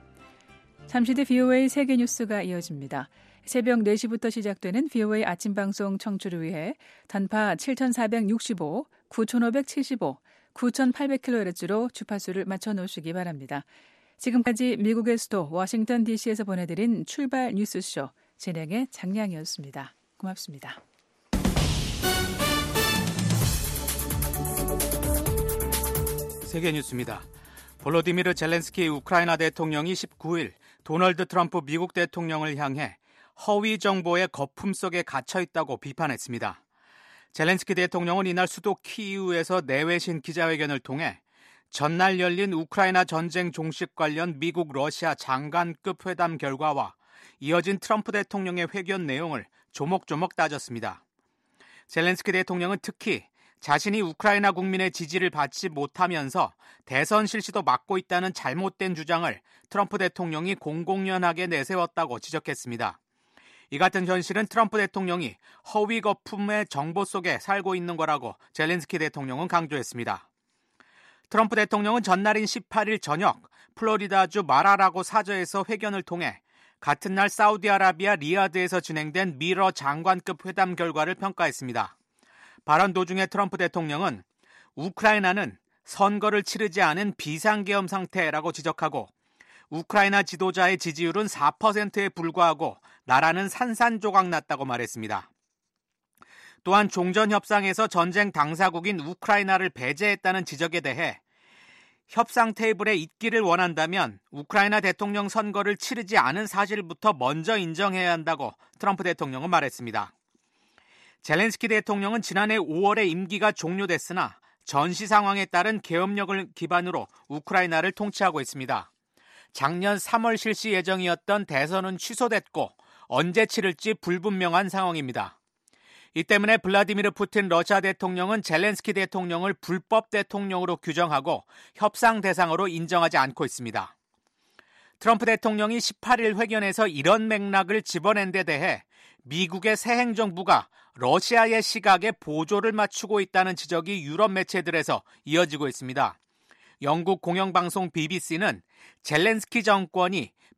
잠시 뒤 브이오에이 세계뉴스가 이어집니다. 새벽 네 시부터 시작되는 브이오에이 아침방송 청취를 위해 단파 칠천사백육십오, 구천오백칠십오, 구천팔백 킬로헤르츠로 주파수를 맞춰놓으시기 바랍니다. 지금까지 미국의 수도 워싱턴 디씨에서 보내드린 출발 뉴스쇼 진행의 장량이었습니다. 고맙습니다. 세계뉴스입니다. 볼로디미르 젤렌스키 우크라이나 대통령이 십구 일 도널드 트럼프 미국 대통령을 향해 허위 정보의 거품 속에 갇혀 있다고 비판했습니다. 젤렌스키 대통령은 이날 수도 키이우에서 내외신 기자회견을 통해 전날 열린 우크라이나 전쟁 종식 관련 미국 러시아 장관급 회담 결과와 이어진 트럼프 대통령의 회견 내용을 조목조목 따졌습니다. 젤렌스키 대통령은 특히 자신이 우크라이나 국민의 지지를 받지 못하면서 대선 실시도 막고 있다는 잘못된 주장을 트럼프 대통령이 공공연하게 내세웠다고 지적했습니다. 이 같은 현실은 트럼프 대통령이 허위 거품의 정보 속에 살고 있는 거라고 젤렌스키 대통령은 강조했습니다. 트럼프 대통령은 전날인 십팔 일 저녁 플로리다주 마라라고 사저에서 회견을 통해 같은 날 사우디아라비아 리야드에서 진행된 미러 장관급 회담 결과를 평가했습니다. 발언 도중에 트럼프 대통령은 우크라이나는 선거를 치르지 않은 비상계엄 상태라고 지적하고 우크라이나 지도자의 지지율은 사 퍼센트에 불과하고 나라는 산산조각 났다고 말했습니다. 또한 종전협상에서 전쟁 당사국인 우크라이나를 배제했다는 지적에 대해 협상 테이블에 있기를 원한다면 우크라이나 대통령 선거를 치르지 않은 사실부터 먼저 인정해야 한다고 트럼프 대통령은 말했습니다. 젤렌스키 대통령은 지난해 오월에 임기가 종료됐으나 전시 상황에 따른 계엄력을 기반으로 우크라이나를 통치하고 있습니다. 작년 삼월 실시 예정이었던 대선은 취소됐고 언제 치를지 불분명한 상황입니다. 이 때문에 블라디미르 푸틴 러시아 대통령은 젤렌스키 대통령을 불법 대통령으로 규정하고 협상 대상으로 인정하지 않고 있습니다. 트럼프 대통령이 십팔 일 회견에서 이런 맥락을 집어낸 데 대해 미국의 새 행정부가 러시아의 시각에 보조를 맞추고 있다는 지적이 유럽 매체들에서 이어지고 있습니다. 영국 공영방송 비비씨는 젤렌스키 정권이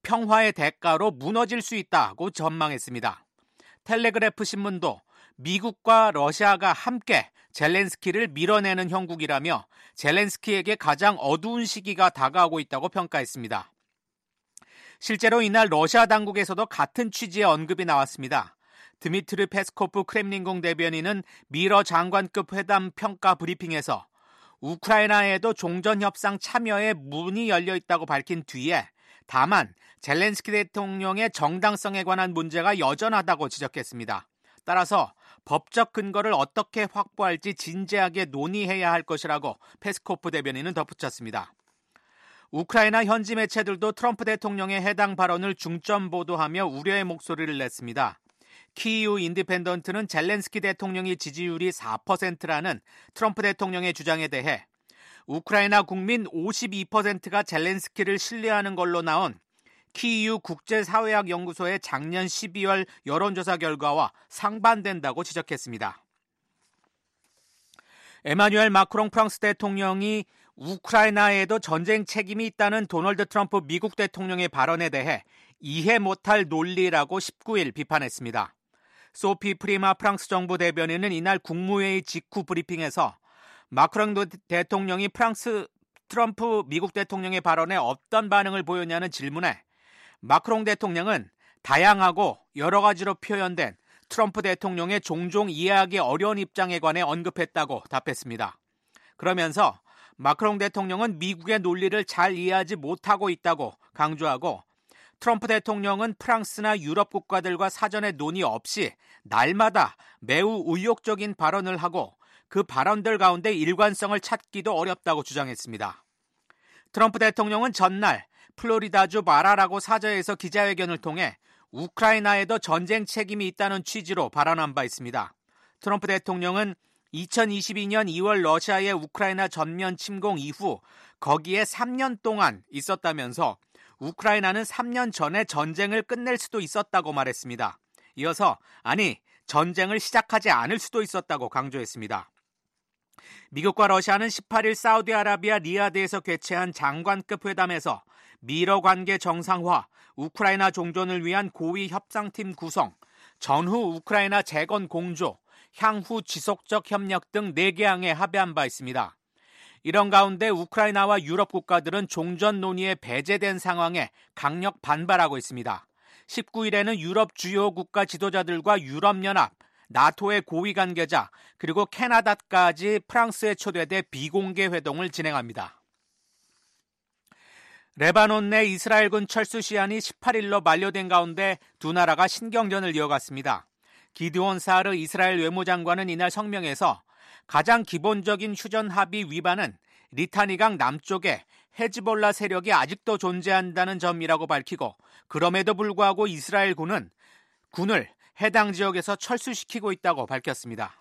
평화의 대가로 무너질 수 있다고 전망했습니다. 텔레그래프 신문도 미국과 러시아가 함께 젤렌스키를 밀어내는 형국이라며 젤렌스키에게 가장 어두운 시기가 다가오고 있다고 평가했습니다. 실제로 이날 러시아 당국에서도 같은 취지의 언급이 나왔습니다. 드미트리 페스코프 크렘린궁 대변인은 미러 장관급 회담 평가 브리핑에서 우크라이나에도 종전협상 참여에 문이 열려 있다고 밝힌 뒤에 다만 젤렌스키 대통령의 정당성에 관한 문제가 여전하다고 지적했습니다. 따라서 법적 근거를 어떻게 확보할지 진지하게 논의해야 할 것이라고 페스코프 대변인은 덧붙였습니다. 우크라이나 현지 매체들도 트럼프 대통령의 해당 발언을 중점 보도하며 우려의 목소리를 냈습니다. 키이우 인디펜던트는 젤렌스키 대통령의 지지율이 사 퍼센트라는 트럼프 대통령의 주장에 대해 우크라이나 국민 오십이 퍼센트가 젤렌스키를 신뢰하는 걸로 나온 키이우 국제사회학 연구소의 작년 십이월 여론조사 결과와 상반된다고 지적했습니다. 에마뉴엘 마크롱 프랑스 대통령이 우크라이나에도 전쟁 책임이 있다는 도널드 트럼프 미국 대통령의 발언에 대해 이해 못할 논리라고 십구 일 비판했습니다. 소피 프리마 프랑스 정부 대변인은 이날 국무회의 직후 브리핑에서 마크롱 대통령이 프랑스 트럼프 미국 대통령의 발언에 어떤 반응을 보였냐는 질문에 마크롱 대통령은 다양하고 여러 가지로 표현된 트럼프 대통령의 종종 이해하기 어려운 입장에 관해 언급했다고 답했습니다. 그러면서 마크롱 대통령은 미국의 논리를 잘 이해하지 못하고 있다고 강조하고 트럼프 대통령은 프랑스나 유럽 국가들과 사전에 논의 없이 날마다 매우 의욕적인 발언을 하고 그 발언들 가운데 일관성을 찾기도 어렵다고 주장했습니다. 트럼프 대통령은 전날 플로리다주 마라라고 사저에서 기자회견을 통해 우크라이나에도 전쟁 책임이 있다는 취지로 발언한 바 있습니다. 트럼프 대통령은 이천이십이 년 이월 러시아의 우크라이나 전면 침공 이후 거기에 삼 년 동안 있었다면서 우크라이나는 삼 년 전에 전쟁을 끝낼 수도 있었다고 말했습니다. 이어서 아니 전쟁을 시작하지 않을 수도 있었다고 강조했습니다. 미국과 러시아는 십팔 일 사우디아라비아 리야드에서 개최한 장관급 회담에서 미러 관계 정상화, 우크라이나 종전을 위한 고위 협상팀 구성, 전후 우크라이나 재건 공조, 향후 지속적 협력 등 네 개 항에 합의한 바 있습니다. 이런 가운데 우크라이나와 유럽 국가들은 종전 논의에 배제된 상황에 강력 반발하고 있습니다. 십구 일에는 유럽 주요 국가 지도자들과 유럽연합, 나토의 고위 관계자, 그리고 캐나다까지 프랑스에 초대돼 비공개 회동을 진행합니다. 레바논 내 이스라엘군 철수 시한이 십팔 일로 만료된 가운데 두 나라가 신경전을 이어갔습니다. 기드온 사르 이스라엘 외무장관은 이날 성명에서 가장 기본적인 휴전 합의 위반은 리타니강 남쪽에 헤즈볼라 세력이 아직도 존재한다는 점이라고 밝히고 그럼에도 불구하고 이스라엘군은 군을 해당 지역에서 철수시키고 있다고 밝혔습니다.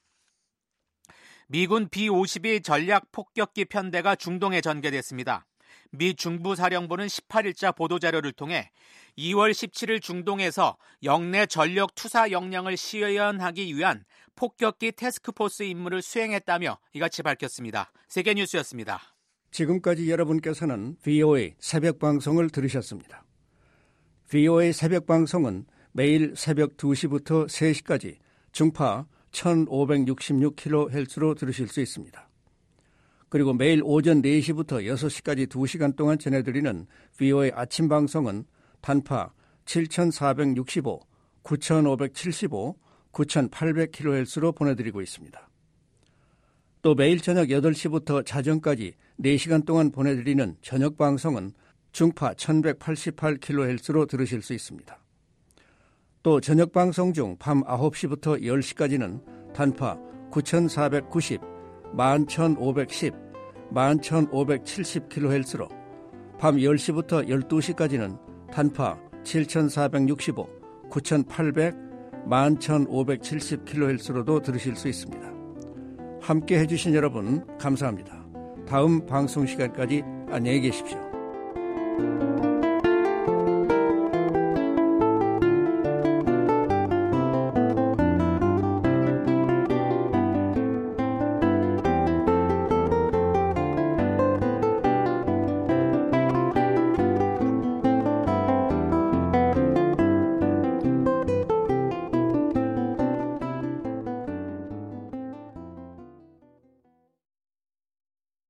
미군 비 오십이 전략 폭격기 편대가 중동에 전개됐습니다. 미 중부사령부는 십팔 일자 보도자료를 통해 이월 십칠일 중동에서 영내 전력 투사 역량을 시연하기 위한 폭격기 태스크포스 임무를 수행했다며 이같이 밝혔습니다. 세계뉴스였습니다. 지금까지 여러분께서는 브이오에이 새벽방송을 들으셨습니다. 브이오에이 새벽방송은 매일 새벽 두 시부터 세 시까지 중파 천오백육십육 킬로헤르츠로 들으실 수 있습니다. 그리고 매일 오전 네 시부터 여섯 시까지 두 시간 동안 전해드리는 브이오에이 아침 방송은 단파 칠천사백육십오, 구천오백칠십오, 구천팔백 킬로헤르츠로 보내드리고 있습니다. 또 매일 저녁 여덟 시부터 자정까지 네 시간 동안 보내드리는 저녁 방송은 중파 천백팔십팔 킬로헤르츠로 들으실 수 있습니다. 또 저녁 방송 중 밤 아홉 시부터 열 시까지는 단파 구천사백구십, 만천오백십, 만천오백칠십 킬로헤르츠로 밤 열 시부터 열두 시까지는 단파 칠천사백육십오, 구천팔백, 만천오백칠십 킬로헤르츠로도 들으실 수 있습니다. 함께 해주신 여러분 감사합니다. 다음 방송 시간까지 안녕히 계십시오.